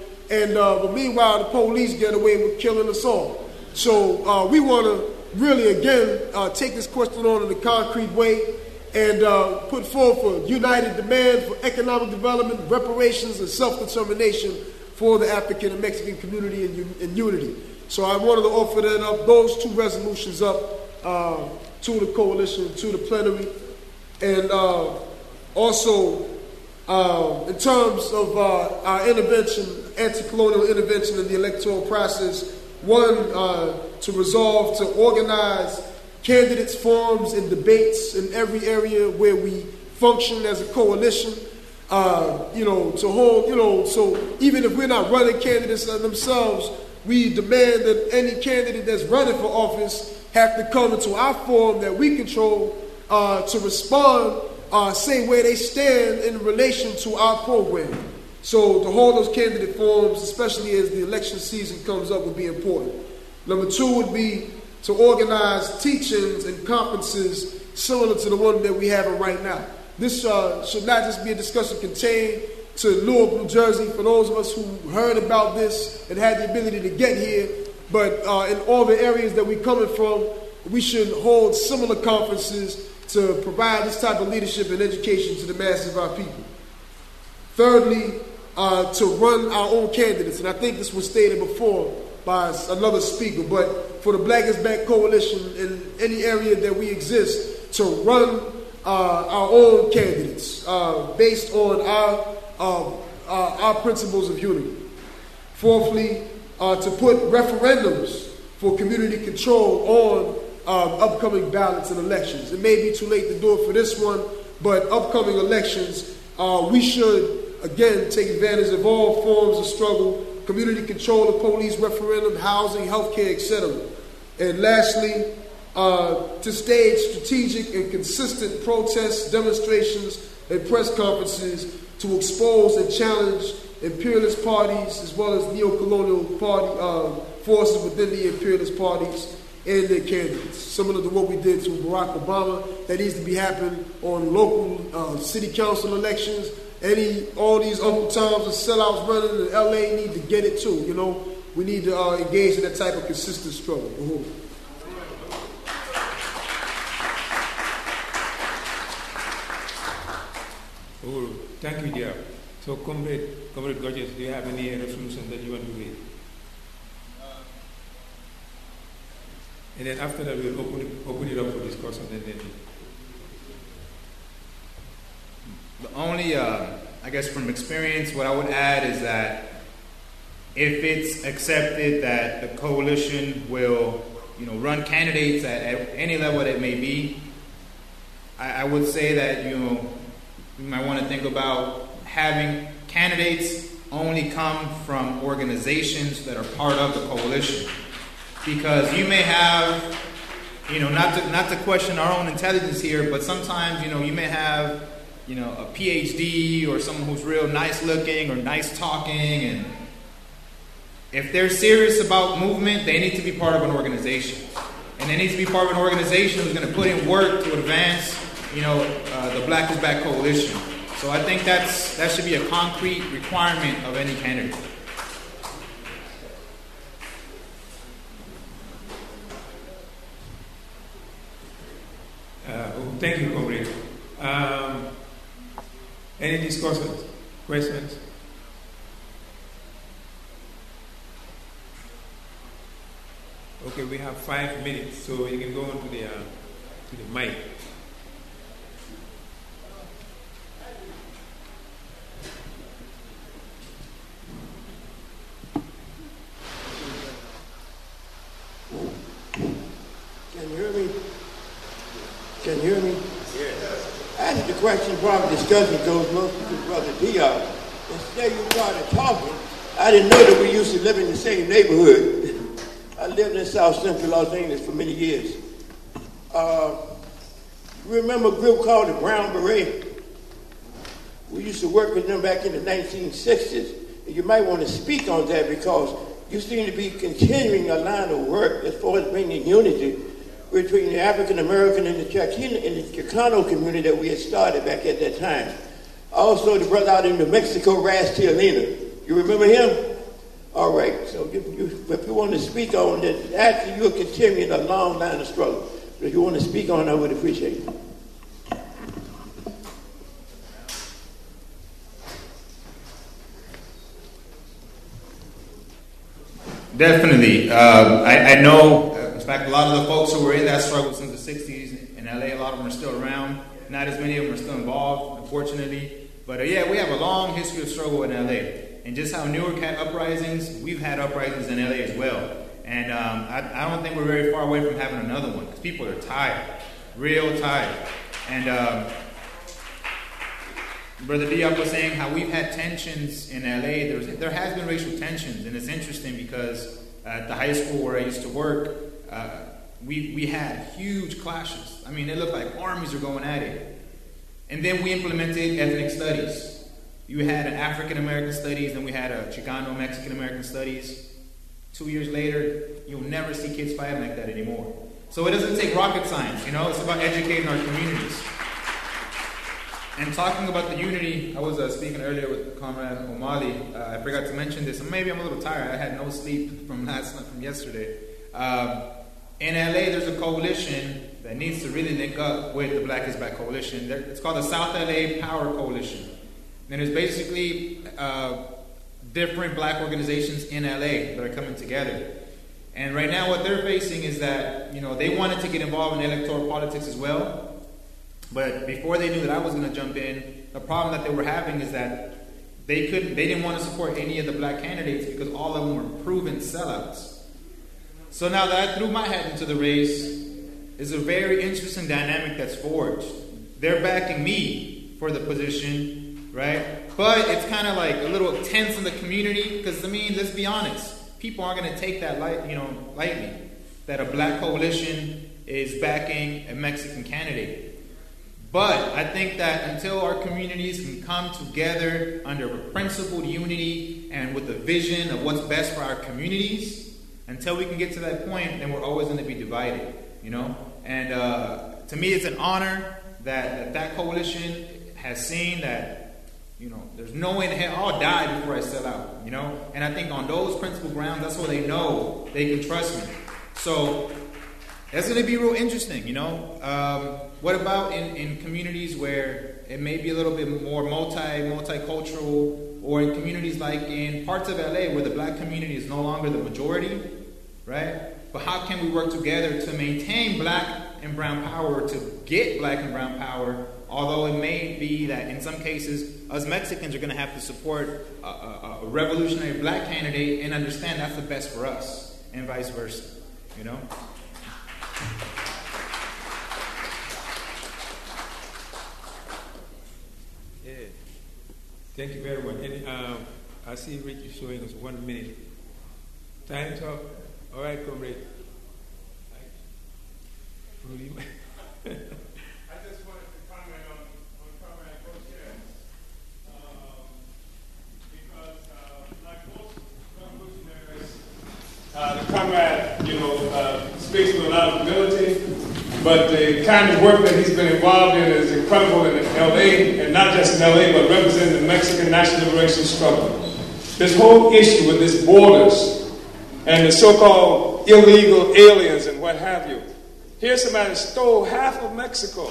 but meanwhile the police get away with killing us all. So we want to really, again, take this question on in a concrete way and put forth a united demand for economic development, reparations, and self-determination for the African and Mexican community in unity. So I wanted to offer that up, those two resolutions up to the coalition, to the plenary. And also, in terms of our intervention, anti-colonial intervention in the electoral process, one, to resolve to organize candidates forums and debates in every area where we function as a coalition, to hold, so even if we're not running candidates themselves, we demand that any candidate that's running for office have to come into our forum that we control to respond, say where they stand in relation to our program. So to hold those candidate forums, especially as the election season comes up, would be important. Number two would be to organize teachings and conferences similar to the one that we have right now. This should not just be a discussion contained to Newark, New Jersey, for those of us who heard about this and had the ability to get here, but in all the areas that we're coming from, we should hold similar conferences to provide this type of leadership and education to the masses of our people. Thirdly, to run our own candidates, and I think this was stated before by another speaker, but for the Black is Back Coalition in any area that we exist, to run our own candidates based on our principles of unity. Fourthly, to put referendums for community control on upcoming ballots and elections. It may be too late to do it for this one, but upcoming elections, we should, again, take advantage of all forms of struggle, community control of police, referendum, housing, healthcare, etc. And lastly, to stage strategic and consistent protests, demonstrations, and press conferences to expose and challenge imperialist parties as well as neo-colonial party forces within the imperialist parties and their candidates. Similar to what we did to Barack Obama, that needs to be happening on local city council elections. All these Uncle Toms and sellouts running in LA need to get it too. You know, we need to engage in that type of consistent struggle. Thank you, dear. So, Comrade Gorgeous, do you have any resolution that you want to read? And then after that, we'll open it up for discussion. And then the only, I guess from experience, what I would add is that if it's accepted that the coalition will, run candidates at any level that it may be, I would say that, we might want to think about having candidates only come from organizations that are part of the coalition. Because you may have, not to question our own intelligence here, but sometimes, you may have, a PhD or someone who's real nice looking or nice talking, and if they're serious about movement, they need to be part of an organization. And they need to be part of an organization who's going to put in work to advance, the Black is Back coalition. So I think that should be a concrete requirement of any candidate. Thank you, Comrade. Any discussions, questions? Okay, we have 5 minutes, so you can go on to the mic. Can you hear me? Can you hear me? Yes. After the question part of the discussion goes mostly to Brother Diop. Instead you started talking, I didn't know that we used to live in the same neighborhood. I lived in South Central Los Angeles for many years. Remember a group called the Brown Beret? We used to work with them back in the 1960s. And you might want to speak on that because you seem to be continuing a line of work as far as bringing unity between the African American and the Chicano community that we had started back at that time. Also, the brother out in New Mexico, Ras Tialina. You remember him? All right. So if you want to speak on that, actually you're continuing a long line of struggle. But if you want to speak on it, I would appreciate it. Definitely. I know, in fact, a lot of the folks who were in that struggle since the 60s in LA, a lot of them are still around. Not as many of them are still involved, unfortunately. But we have a long history of struggle in LA. And just how Newark had uprisings, we've had uprisings in LA as well. And I don't think we're very far away from having another one because people are tired, real tired. And Brother Diop was saying how we've had tensions in LA. There has been racial tensions, and it's interesting because at the high school where I used to work, we had huge clashes. I mean, it looked like armies were going at it. And then we implemented ethnic studies. You had an African American studies, and we had a Chicano Mexican American studies. 2 years later, you'll never see kids fighting like that anymore. So it doesn't take rocket science, it's about educating our communities. And talking about the unity, I was speaking earlier with Comrade O'Malley. I forgot to mention this. Maybe I'm a little tired. I had no sleep from yesterday. In LA, there's a coalition that needs to really link up with the Black is Back coalition. It's called the South LA Power Coalition. And it's basically different black organizations in LA that are coming together. And right now what they're facing is that, they wanted to get involved in electoral politics as well. But before they knew that I was going to jump in, the problem that they were having is that they didn't want to support any of the black candidates because all of them were proven sellouts. So now that I threw my head into the race, it's a very interesting dynamic that's forged. They're backing me for the position, right? But it's kind of like a little tense in the community because, I mean, let's be honest. People aren't going to take that lightly, that a black coalition is backing a Mexican candidate. But I think that until our communities can come together under a principled unity and with a vision of what's best for our communities, until we can get to that point, then we're always going to be divided, you know? And to me, it's an honor that coalition has seen that, you know, there's no way in hell I'll die before I sell out, you know? And I think on those principled grounds, that's where they know they can trust me. So that's going to be real interesting, you know? What about in communities where it may be a little bit more multicultural, or in communities like in parts of LA where the black community is no longer the majority, right? But how can we work together to maintain black and brown power, to get black and brown power, although it may be that in some cases us Mexicans are going to have to support a revolutionary black candidate and understand that's the best for us, and vice versa, you know? Yeah. Thank you very much. And I see Rich is showing us 1 minute. Time to talk. All right, comrade. I just wanted to comment on Comrade Gutierrez, because like most revolutionaries, the comrade, speaks with a lot of humility, but the kind of work that he's been involved in is incredible in L.A., and not just in L.A., but representing the Mexican national liberation struggle. This whole issue with these borders and the so-called illegal aliens and what have you. Here's somebody stole half of Mexico,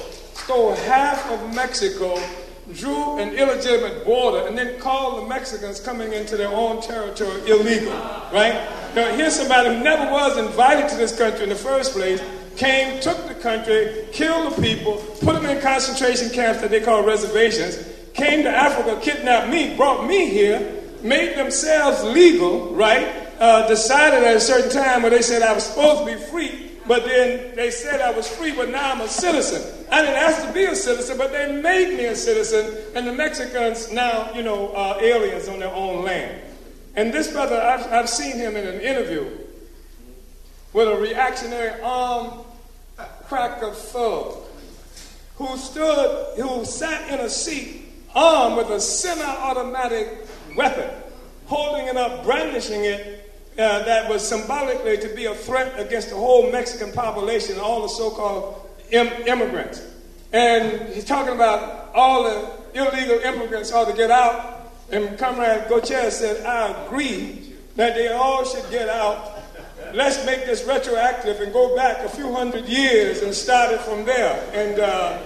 drew an illegitimate border, and then called the Mexicans coming into their own territory illegal, right? Now, here's somebody who never was invited to this country in the first place, came, took the country, killed the people, put them in concentration camps that they call reservations, came to Africa, kidnapped me, brought me here, made themselves legal, right? Decided at a certain time where they said I was supposed to be free, but then they said I was free, but now I'm a citizen. I didn't ask to be a citizen, but they made me a citizen, and the Mexicans now, are aliens on their own land. And this brother, I've seen him in an interview with a reactionary armed cracker thug who sat in a seat armed with a semi-automatic weapon, holding it up, brandishing it, that was symbolically to be a threat against the whole Mexican population, all the so-called immigrants. And he's talking about all the illegal immigrants ought to get out. And Comrade Gutierrez said, I agree that they all should get out. Let's make this retroactive and go back a few hundred years and start it from there. And,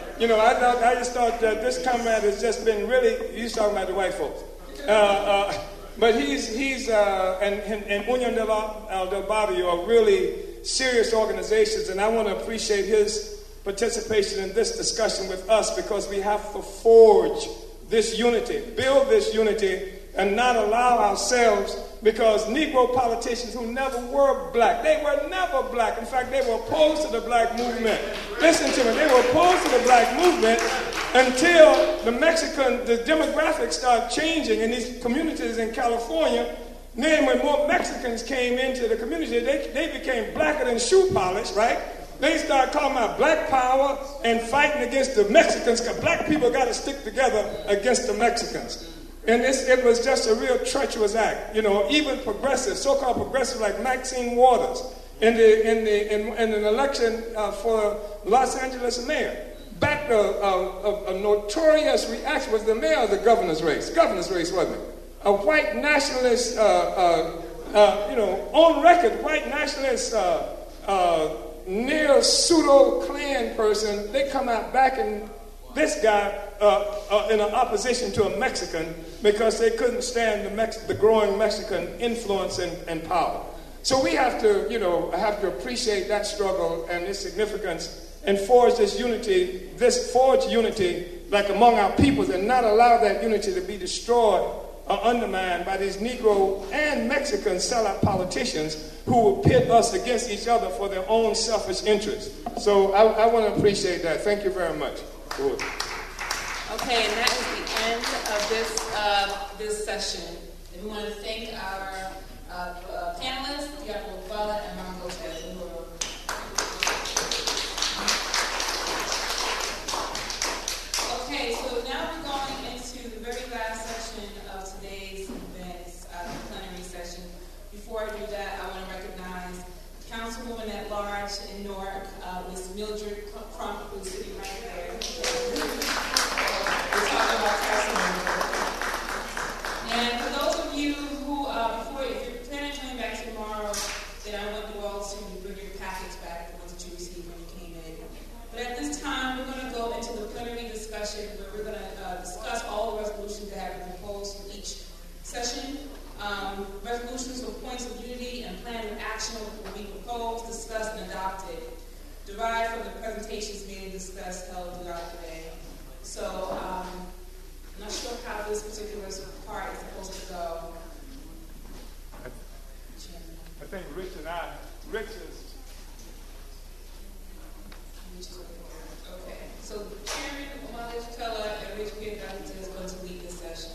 I just thought that this comrade has just been really, he's talking about the white folks. But he's and Union del Barrio are really serious organizations, and I want to appreciate his participation in this discussion with us, because we have to forge this unity, build this unity, and not allow ourselves, because Negro politicians who never were black, they were never black. In fact, they were opposed to the black movement. Listen to me, they were opposed to the black movement until the demographics started changing in these communities in California. Then when more Mexicans came into the community, they became blacker than shoe polish, right? They started calling out black power and fighting against the Mexicans, because black people got to stick together against the Mexicans. And it was just a real treacherous act. Even progressives, so-called progressives like Maxine Waters, in an election for Los Angeles mayor, backed a notorious reaction. Was the mayor of the governor's race? Governor's race, wasn't it? A white nationalist, on record, white nationalist, near pseudo-Klan person. They come out backing this guy in opposition to a Mexican, because they couldn't stand the growing Mexican influence and power. So we have to appreciate that struggle and its significance and forge this unity, like among our peoples, and not allow that unity to be destroyed or undermined by these Negro and Mexican sellout politicians who will pit us against each other for their own selfish interests. So I want to appreciate that. Thank you very much. Okay, and that is the end of this session. And we want to thank our panelists, Diapo Vala and Mark Lopez. Okay, so now we're going into the very last section of today's events, the plenary session. Before I do that, I want to recognize Councilwoman at Large in Newark, Ms. Mildred Crump, who's sitting right there. We're talking about testimony. And for those of you who, if you're planning on coming back tomorrow, then I want you all to bring your packets back, the ones that you received when you came in. But at this time, we're going to go into the plenary discussion where we're going to discuss all the resolutions that have been proposed for each session. Resolutions for points of unity and plans of action will be proposed, discussed, and adopted, derived from the presentations made and discussed held throughout the day. So, I'm not sure how this particular part is supposed to go. I think Rich is. Okay, so Chairman Omale Chitella and Rich Piedmonte is going to lead this session.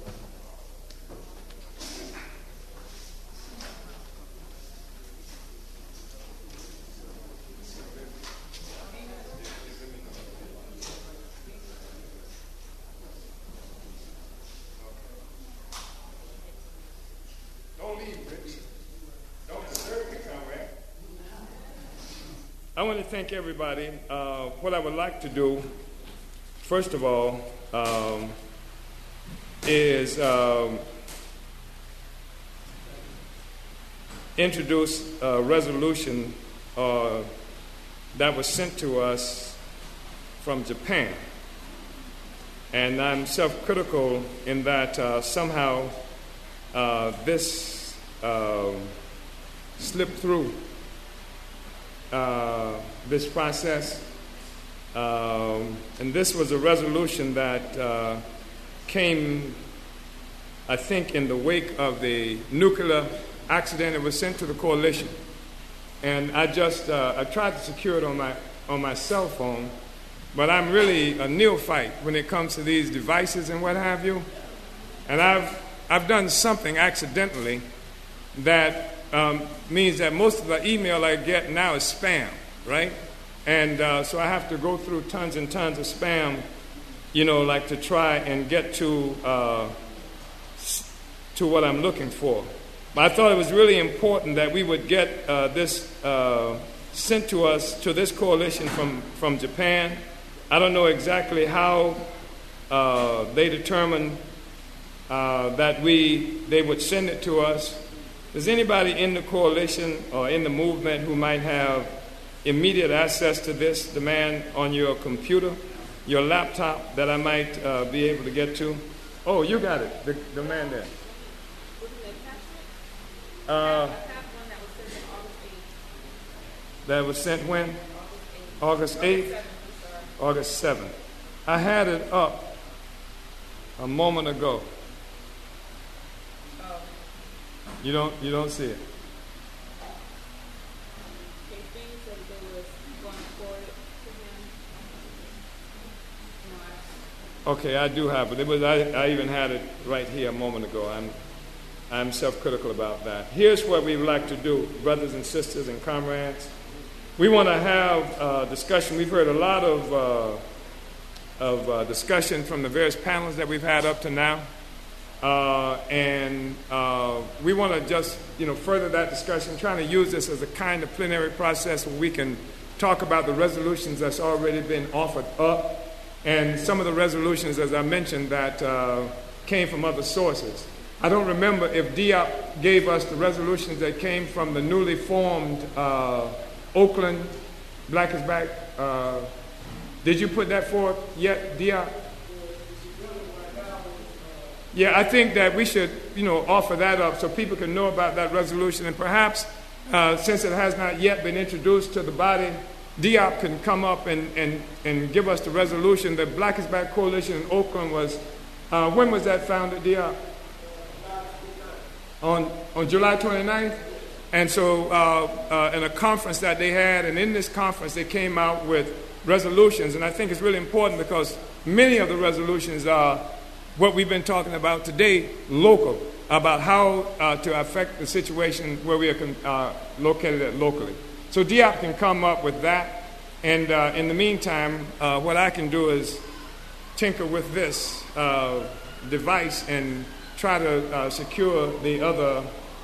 I want to thank everybody. What I would like to do, first of all, is introduce a resolution that was sent to us from Japan. And I'm self-critical in that somehow this slipped through this process. And this was a resolution that came, I think, in the wake of the nuclear accident. It was sent to the coalition. And I tried to secure it on my cell phone, but I'm really a neophyte when it comes to these devices and what have you. And I've done something accidentally that means that most of the email I get now is spam, right? And so I have to go through tons and tons of spam, like to try and get to what I'm looking for. But I thought it was really important that we would get this sent to us, to this coalition from Japan. I don't know exactly how they determined that they would send it to us. Is anybody in the coalition or in the movement who might have immediate access to this demand on your computer, your laptop, that I might be able to get to? Oh, you got it, the man there. That was sent when? August 8th? August 7th. I had it up a moment ago. You don't see it. Okay, I do have it. I even had it right here a moment ago. I'm self-critical about that. Here's what we would like to do, brothers and sisters and comrades. We want to have discussion. We've heard a lot of discussion from the various panels that we've had up to now. And we want to just, further that discussion, trying to use this as a kind of plenary process where we can talk about the resolutions that's already been offered up and some of the resolutions, as I mentioned, that came from other sources. I don't remember if Diop gave us the resolutions that came from the newly formed Oakland Black is Back. Did you put that forth yet, Diop? Yeah, I think that we should, offer that up so people can know about that resolution. And perhaps, since it has not yet been introduced to the body, Diop can come up and give us the resolution. The Black is Back Coalition in Oakland was, when was that founded, Diop? On July 29th? And so in a conference that they had, and in this conference they came out with resolutions, and I think it's really important because many of the resolutions are what we've been talking about today, local, about how to affect the situation where we are located at locally. So Diop can come up with that, and in the meantime, what I can do is tinker with this device and try to secure the other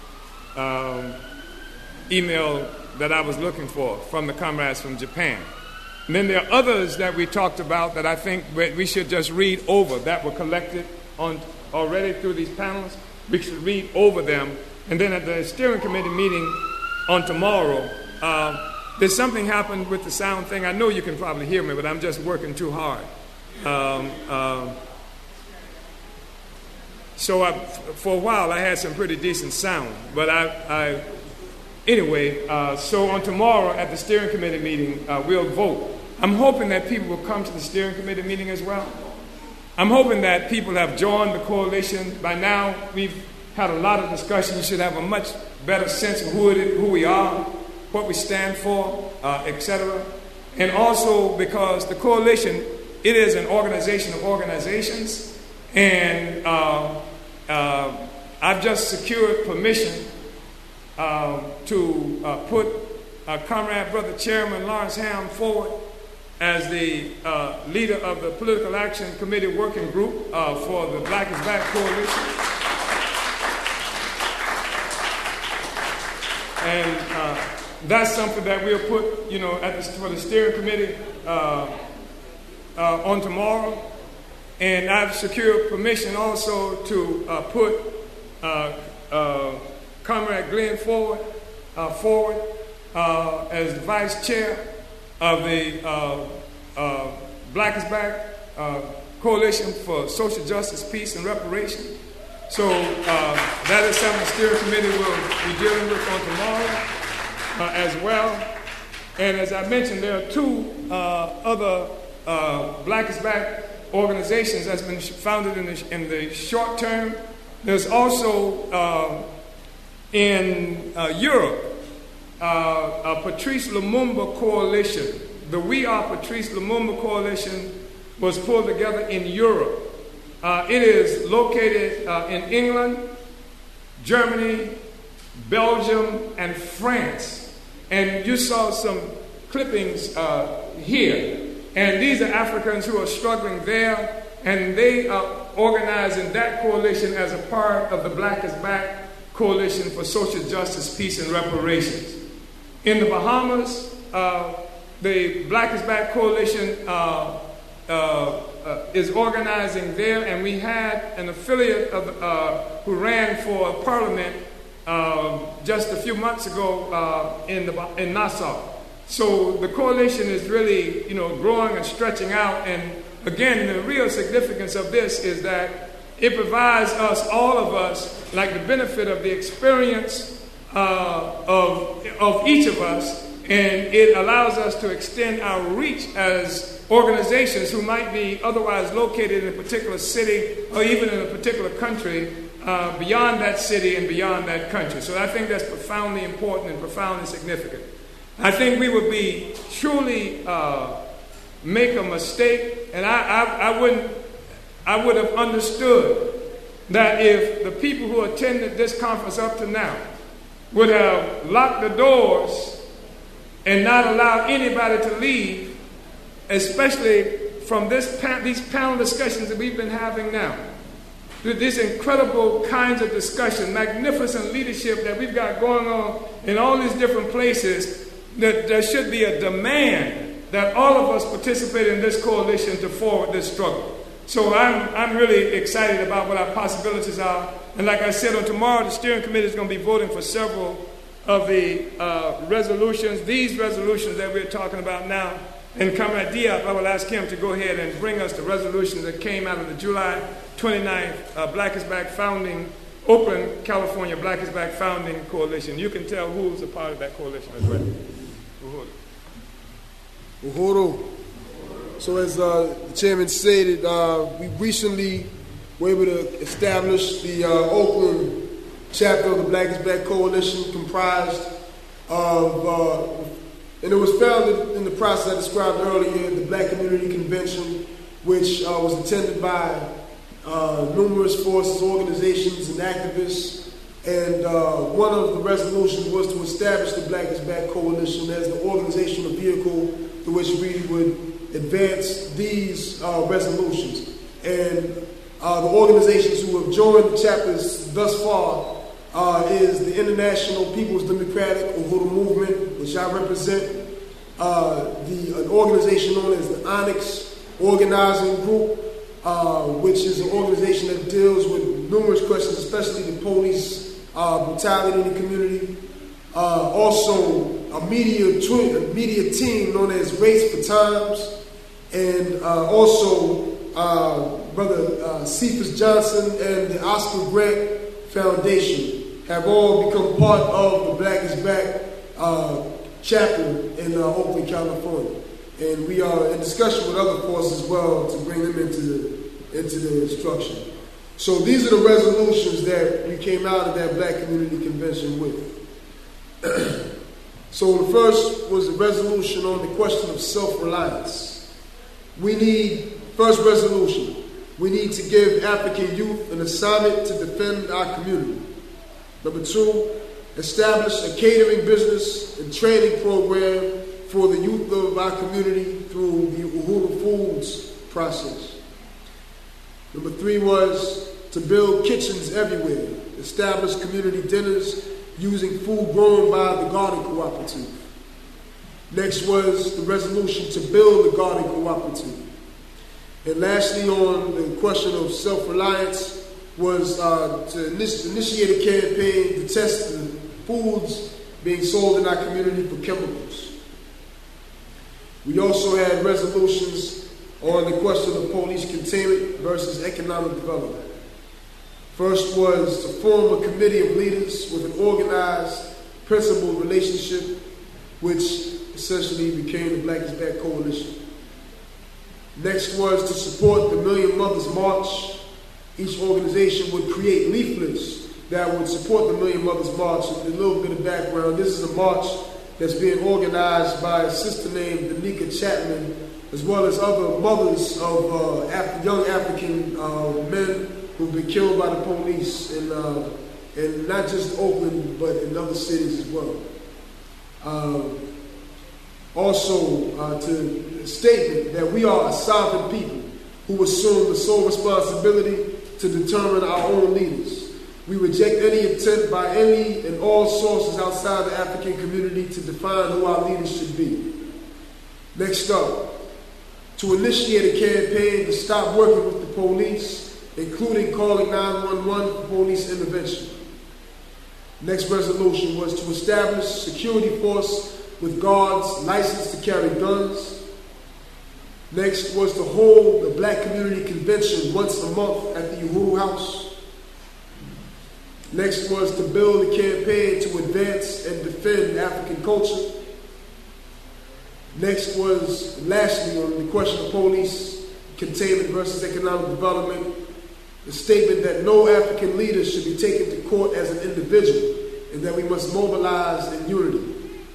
email that I was looking for from the comrades from Japan. And then there are others that we talked about that I think we should just read over that were collected on already through these panels. We should read over them. And then at the steering committee meeting on tomorrow, there's something happened with the sound thing. I know you can probably hear me, but I'm just working too hard. So for a while I had some pretty decent sound, but anyway, so on tomorrow at the steering committee meeting, we'll vote. I'm hoping that people will come to the steering committee meeting as well. I'm hoping that people have joined the coalition. By now, we've had a lot of discussion. You should have a much better sense of who we are, what we stand for, etc. And also because the coalition, it is an organization of organizations, and I've just secured permission to put Comrade Brother Chairman Lawrence Ham forward as the leader of the Political Action Committee Working Group for the Black is Back Coalition. And that's something that we'll put, for the steering committee on tomorrow. And I've secured permission also to put Comrade Glenn forward as the vice chair of the Black is Back Coalition for Social Justice, Peace, and Reparation. So that is something the steering committee will be dealing with on tomorrow as well. And as I mentioned, there are two other Black is Back organizations that's been founded in the short term. There's also in Europe a Patrice Lumumba coalition. The We Are Patrice Lumumba coalition was pulled together in Europe. It is located in England, Germany, Belgium, and France. And you saw some clippings here. And these are Africans who are struggling there, and they are organizing that coalition as a part of the Black is Back Coalition for Social Justice, Peace, and Reparations. In the Bahamas, the Black is Back Coalition is organizing there, and we had an affiliate of, who ran for parliament just a few months ago in Nassau. So the coalition is really, growing and stretching out. And again, the real significance of this is that it provides us, all of us, like the benefit of the experience of each of us, and it allows us to extend our reach as organizations who might be otherwise located in a particular city or even in a particular country beyond that city and beyond that country. So I think that's profoundly important and profoundly significant. I think we would be truly make a mistake, and I would have understood that if the people who attended this conference up to now would have locked the doors and not allowed anybody to leave, especially from these panel discussions that we've been having now. These incredible kinds of discussion, magnificent leadership that we've got going on in all these different places, that there should be a demand that all of us participate in this coalition to forward this struggle. So I'm really excited about what our possibilities are. And like I said, on tomorrow, the steering committee is going to be voting for several of the resolutions, these resolutions that we're talking about now. And Comrade Diop, I will ask him to go ahead and bring us the resolutions that came out of the July 29th Black is Back founding, Oakland, California Black is Back founding coalition. You can tell who's a part of that coalition as well. Uhuru. So as the chairman stated, we recently were able to establish the Oakland chapter of the Black is Back Coalition, comprised of, and it was founded in the process I described earlier, the Black Community Convention, which was attended by numerous forces, organizations, and activists. And one of the resolutions was to establish the Black is Back Coalition as the organizational vehicle through which we would advance these resolutions. And the organizations who have joined the chapters thus far is the International People's Democratic Uhuru Movement, which I represent, an organization known as the Onyx Organizing Group, which is an organization that deals with numerous questions, especially the police brutality in the community. Also, a media team known as Race for Times, and also Brother Cephas Johnson and the Oscar Grant Foundation have all become part of the Black is Back chapter in Oakland, California. And we are in discussion with other forces as well to bring them into the instruction. So these are the resolutions that we came out of that Black Community Convention with. So the first was a resolution on the question of self-reliance. First resolution, we need to give African youth an assignment to defend our community. Number 2, establish a catering business and training program for the youth of our community through the Uhuru Foods process. Number 3 was to build kitchens everywhere, establish community dinners using food grown by the Garden Cooperative. Next was the resolution to build the Garden Cooperative. And lastly, on the question of self-reliance, was to initiate a campaign to test the foods being sold in our community for chemicals. We also had resolutions on the question of police containment versus economic development. First was to form a committee of leaders with an organized, principled relationship, which essentially became the Black is Back Coalition. Next was to support the Million Mothers March. Each organization would create leaflets that would support the Million Mothers March. And a little bit of background, this is a march that's being organized by a sister named Danica Chapman, as well as other mothers of young African men who've been killed by the police in not just Oakland, but in other cities as well. Also, to the statement that we are a sovereign people who assume the sole responsibility to determine our own leaders. We reject any attempt by any and all sources outside the African community to define who our leaders should be. Next up, to initiate a campaign to stop working with the police, including calling 911 for police intervention. Next resolution was to establish a security force with guards licensed to carry guns. Next was to hold the Black Community Convention once a month at the Uhuru House. Next was to build a campaign to advance and defend African culture. Next was, lastly, on the question of police containment versus economic development, the statement that no African leader should be taken to court as an individual and that we must mobilize in unity.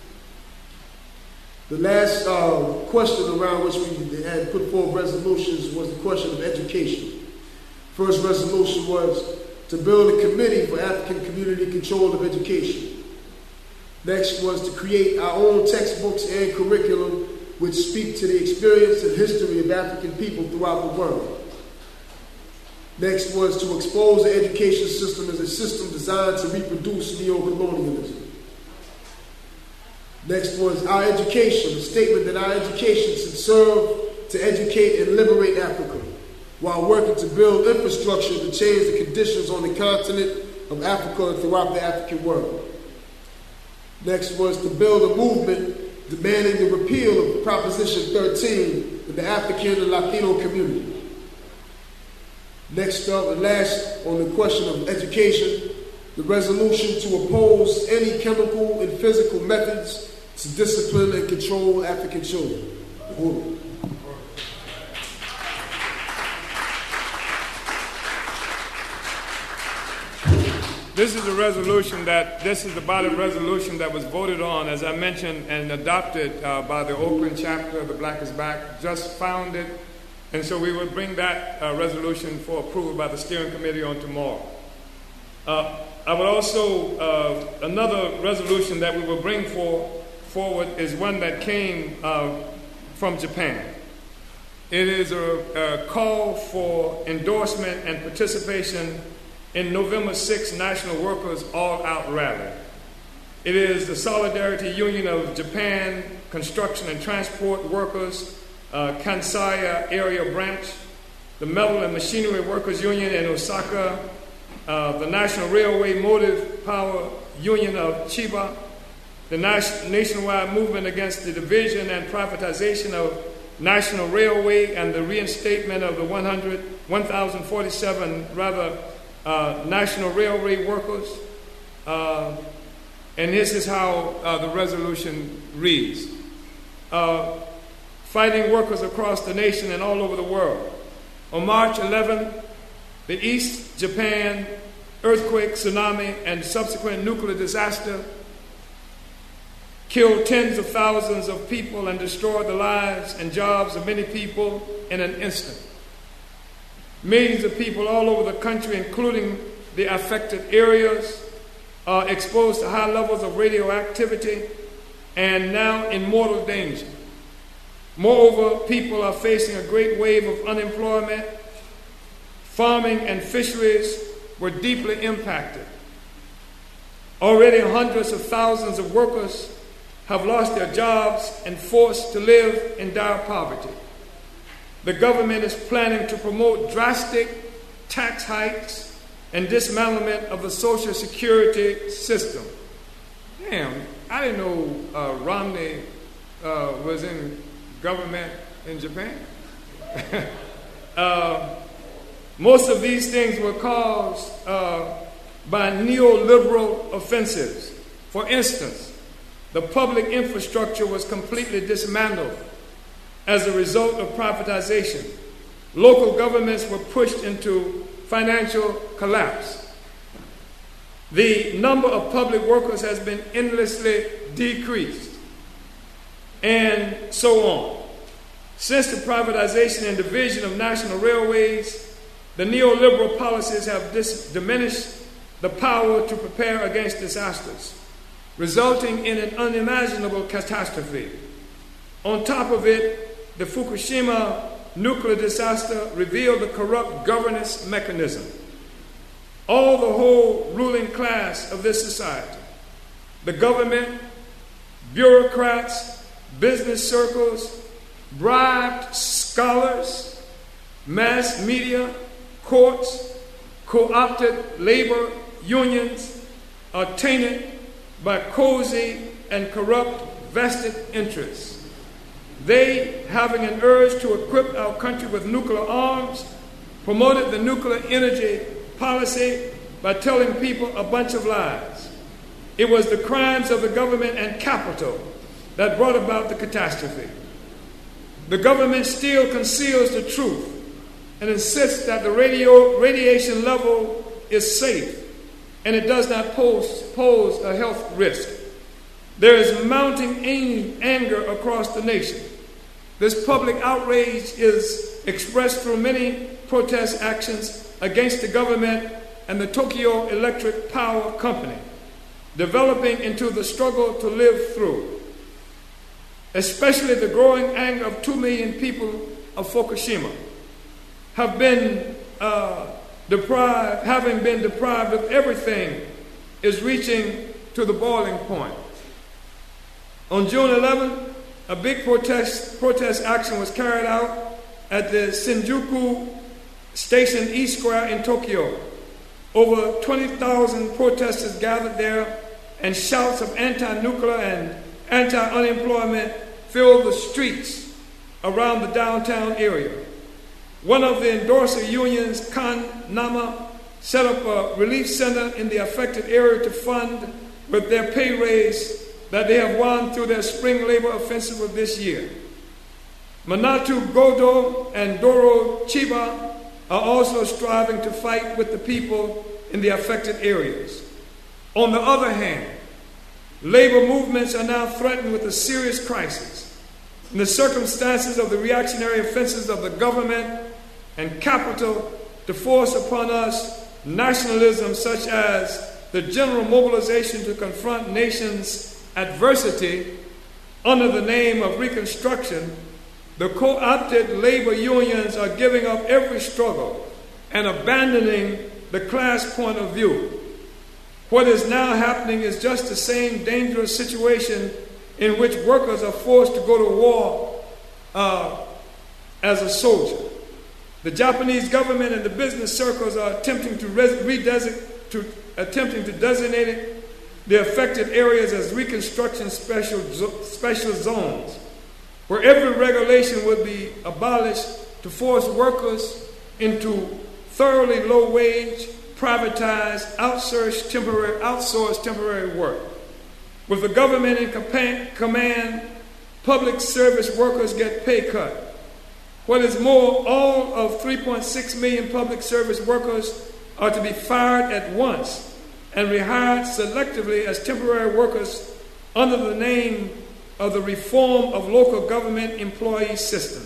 The last question around which we had put forth resolutions was the question of education. First resolution was to build a committee for African community control of education. Next was to create our own textbooks and curriculum which speak to the experience and history of African people throughout the world. Next was to expose the education system as a system designed to reproduce neo-colonialism. Next was our education, the statement that our education should serve to educate and liberate Africa, while working to build infrastructure to change the conditions on the continent of Africa and throughout the African world. Next was to build a movement demanding the repeal of Proposition 13 in the African and Latino community. Next up and last on the question of education, the resolution to oppose any chemical and physical methods to discipline and control African children. Uhuru. This is the body resolution that was voted on, as I mentioned, and adopted by the Oakland chapter of the Black is Back, just founded. And so we will bring that resolution for approval by the steering committee on tomorrow. I would also, another resolution that we will bring forward is one that came from Japan. It is a call for endorsement and participation in November 6th National Workers All-Out Rally. It is the Solidarity Union of Japan Construction and Transport Workers, Kansai Area Branch, the Metal and Machinery Workers Union in Osaka, the National Railway Motive Power Union of Chiba, the nationwide movement against the division and privatization of National Railway and the reinstatement of the 1,047 National Railway Workers. And this is how the resolution reads. Fighting workers across the nation and all over the world. On March 11, the East Japan earthquake, tsunami, and subsequent nuclear disaster killed tens of thousands of people and destroyed the lives and jobs of many people in an instant. Millions of people all over the country, including the affected areas, are exposed to high levels of radioactivity and now in mortal danger. Moreover, people are facing a great wave of unemployment. Farming and fisheries were deeply impacted. Already hundreds of thousands of workers have lost their jobs and forced to live in dire poverty. The government is planning to promote drastic tax hikes and dismantlement of the Social Security system. Damn, I didn't know Romney was in government in Japan. Most of these things were caused by neoliberal offensives. For instance, the public infrastructure was completely dismantled as a result of privatization. Local governments were pushed into financial collapse. The number of public workers has been endlessly decreased, and so on. Since the privatization and division of national railways, the neoliberal policies have diminished the power to prepare against disasters, resulting in an unimaginable catastrophe. On top of it, the Fukushima nuclear disaster revealed the corrupt governance mechanism. All the whole ruling class of this society, the government, bureaucrats, business circles, bribed scholars, mass media, courts, co-opted labor unions are tainted by cozy and corrupt vested interests. They, having an urge to equip our country with nuclear arms, promoted the nuclear energy policy by telling people a bunch of lies. It was the crimes of the government and capital that brought about the catastrophe. The government still conceals the truth and insists that the radiation level is safe and it does not pose a health risk. There is mounting anger across the nation. This public outrage is expressed through many protest actions against the government and the Tokyo Electric Power Company, developing into the struggle to live through. Especially the growing anger of 2 million people of Fukushima having been deprived of everything, is reaching to the boiling point. On June 11th, a big protest action was carried out at the Shinjuku Station East Square in Tokyo. Over 20,000 protesters gathered there, and shouts of anti-nuclear and anti-unemployment filled the streets around the downtown area. One of the endorser unions, Kannama, set up a relief center in the affected area to fund with their pay raise that they have won through their spring labor offensive of this year. Manatu Godo and Doro Chiba are also striving to fight with the people in the affected areas. On the other hand, labor movements are now threatened with a serious crisis. In the circumstances of the reactionary offenses of the government and capital to force upon us nationalism such as the general mobilization to confront nations' adversity under the name of Reconstruction, the co-opted labor unions are giving up every struggle and abandoning the class point of view. What is now happening is just the same dangerous situation in which workers are forced to go to war as a soldier. The Japanese government and the business circles are attempting to designate the affected areas as Reconstruction special zones, where every regulation would be abolished to force workers into thoroughly low-wage, privatized, outsourced temporary work. With the government in command, public service workers get pay cut. What is more, all of 3.6 million public service workers are to be fired at once and rehired selectively as temporary workers under the name of the Reform of Local Government Employee System.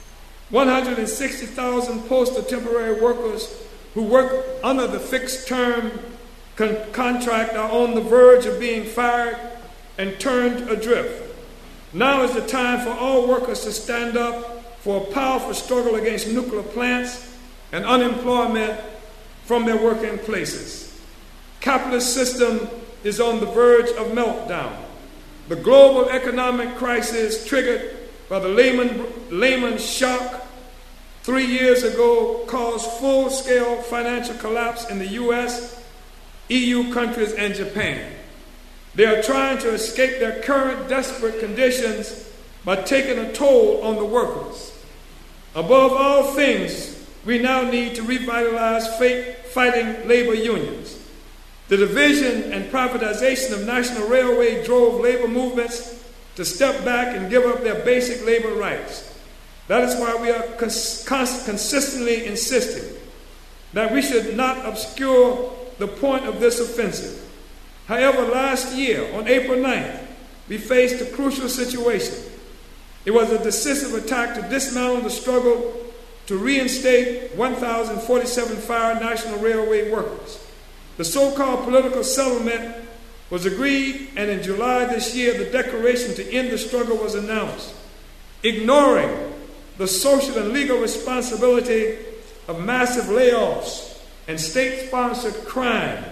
160,000 postal temporary workers who work under the fixed-term contract are on the verge of being fired and turned adrift. Now is the time for all workers to stand up for a powerful struggle against nuclear plants and unemployment from their working places. Capitalist system is on the verge of meltdown. The global economic crisis triggered by the Lehman shock 3 years ago caused full-scale financial collapse in the U.S., EU countries, and Japan. They are trying to escape their current desperate conditions by taking a toll on the workers. Above all things, we now need to revitalize fighting labor unions. The division and privatization of National Railway drove labor movements to step back and give up their basic labor rights. That is why we are consistently insisting that we should not obscure the point of this offensive. However, last year, on April 9th, we faced a crucial situation. It was a decisive attack to dismantle the struggle to reinstate 1,047 fired National Railway workers. The so-called political settlement was agreed, and in July this year, the declaration to end the struggle was announced, ignoring the social and legal responsibility of massive layoffs and state-sponsored crime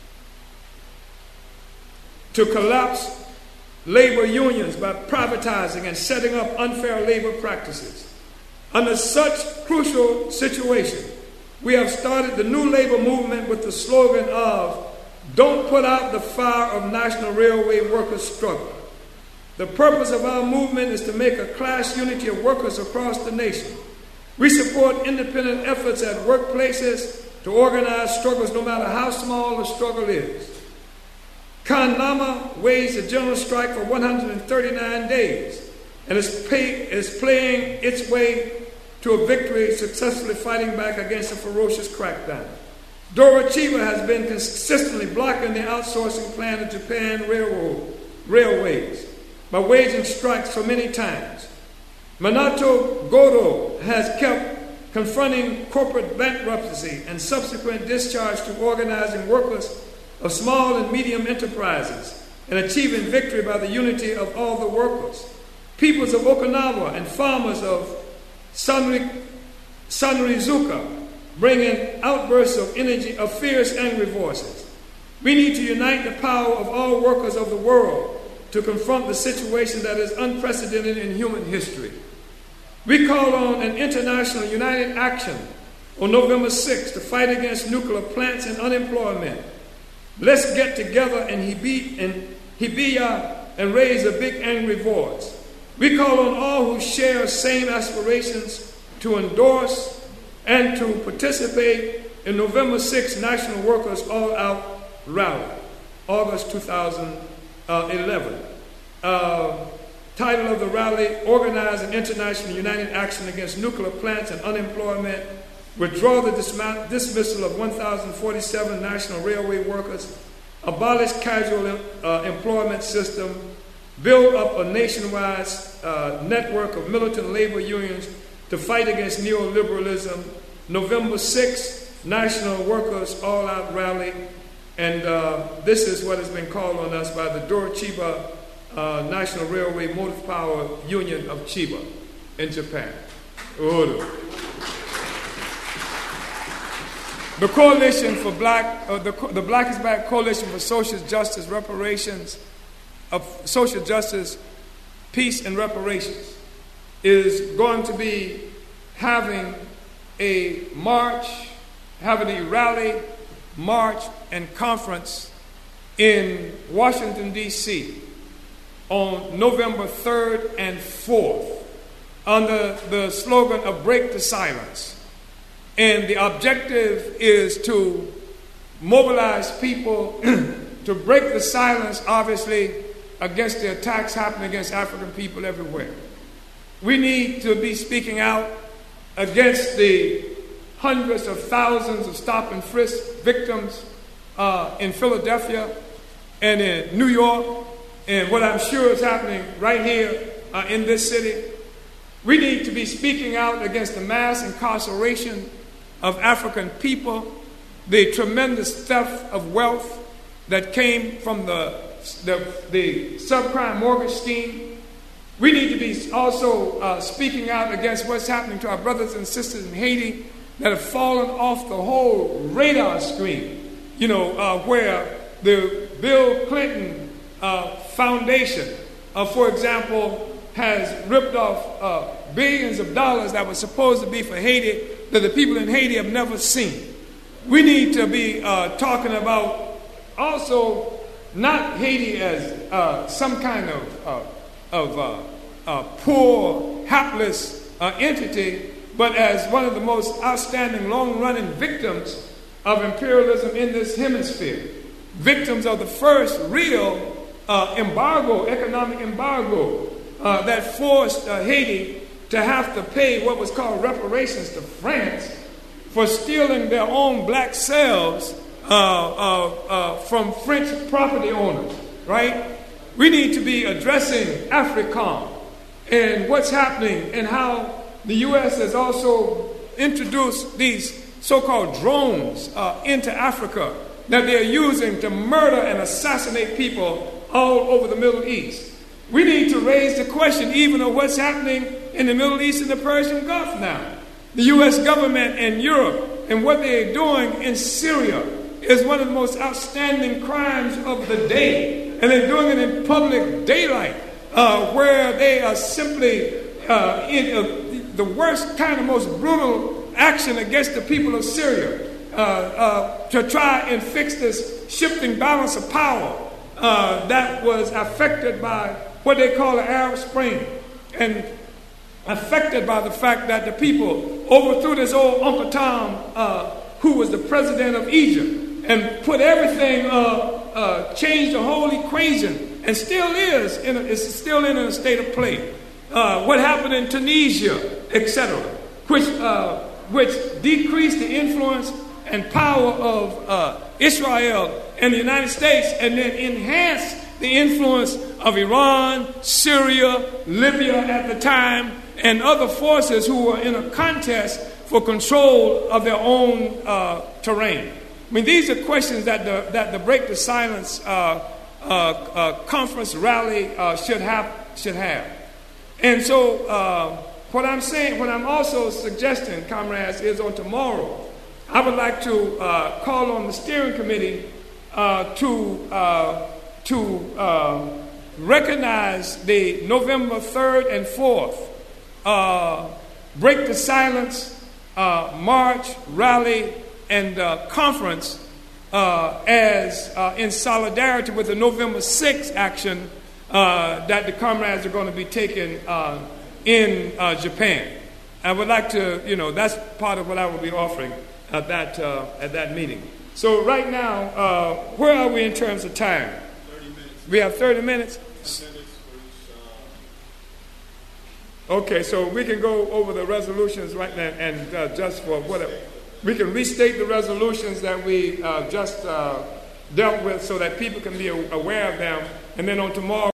to collapse labor unions by privatizing and setting up unfair labor practices. Under such crucial situation, we have started the new labor movement with the slogan of "Don't put out the fire of National Railway workers' struggle." The purpose of our movement is to make a class unity of workers across the nation. We support independent efforts at workplaces to organize struggles no matter how small the struggle is. Kannama waged a general strike for 139 days and is playing its way to a victory, successfully fighting back against a ferocious crackdown. Doro Chiba has been consistently blocking the outsourcing plan of Japan Railways by waging strikes for many times. Minato Godo has kept confronting corporate bankruptcy and subsequent discharge to organizing workers of small and medium enterprises and achieving victory by the unity of all the workers. Peoples of Okinawa and farmers of Sanrizuka bringing outbursts of energy of fierce, angry voices. We need to unite the power of all workers of the world to confront the situation that is unprecedented in human history. We call on an international united action on November 6th to fight against nuclear plants and unemployment. Let's get together in Hibiya and raise a big angry voice. We call on all who share same aspirations to endorse and to participate in November 6th National Workers All-Out Rally, August 2011. Title of the rally: Organize an International United Action Against Nuclear Plants and Unemployment. Withdraw the dismissal of 1,047 national railway workers. Abolish casual employment system. Build up a nationwide network of militant labor unions to fight against neoliberalism. November 6th, National Workers All-Out Rally. And this is what has been called on us by the Dora-Chiba National Railway Motive Power Union of Chiba in Japan. The Coalition for the Black is Back Coalition for Social Justice, Reparations, of Social Justice, Peace and Reparations is going to be having a march, having a rally, march, and conference in Washington, D.C. on November 3rd and 4th under the slogan of Break the Silence. And the objective is to mobilize people to break the silence, obviously, against the attacks happening against African people everywhere. We need to be speaking out against the hundreds of thousands of stop and frisk victims in Philadelphia and in New York, and what I'm sure is happening right here in this city. We need to be speaking out against the mass incarceration of African people, the tremendous theft of wealth that came from the subprime mortgage scheme. We need to be also speaking out against what's happening to our brothers and sisters in Haiti that have fallen off the whole radar screen, where the Bill Clinton Foundation, for example, has ripped off billions of dollars that were supposed to be for Haiti that the people in Haiti have never seen. We need to be talking about also not Haiti as some kind of poor, hapless entity, but as one of the most outstanding long-running victims of imperialism in this hemisphere. Victims of the first real economic embargo that forced Haiti to have to pay what was called reparations to France for stealing their own black slaves from French property owners, right? We need to be addressing AFRICOM and what's happening and how the U.S. has also introduced these so-called drones into Africa that they're using to murder and assassinate people all over the Middle East. We need to raise the question even of what's happening in the Middle East and the Persian Gulf now. The U.S. government and Europe and what they're doing in Syria is one of the most outstanding crimes of the day. And they're doing it in public daylight, where they are simply in the worst kind of most brutal action against the people of Syria to try and fix this shifting balance of power that was affected by what they call the Arab Spring, and affected by the fact that the people overthrew this old Uncle Tom, who was the president of Egypt, and put everything, changed the whole equation, and still is, it's still in a state of play. What happened in Tunisia, etc., which decreased the influence and power of Israel and the United States, and then enhanced the influence of Iran, Syria, Libya at the time, and other forces who were in a contest for control of their own terrain. I mean, these are questions that the Break the Silence conference rally should have. And so what I'm also suggesting, comrades, is on tomorrow, I would like to call on the steering committee to recognize the November 3rd and 4th Break the Silence march, rally, and conference as in solidarity with the November 6th action that the comrades are going to be taking in Japan. I would like to, that's part of what I will be offering at that meeting. So right now, where are we in terms of time? 30 minutes. We have 30 minutes? Okay, so we can go over the resolutions right now and just for whatever. We can restate the resolutions that we just dealt with so that people can be aware of them. And then on tomorrow,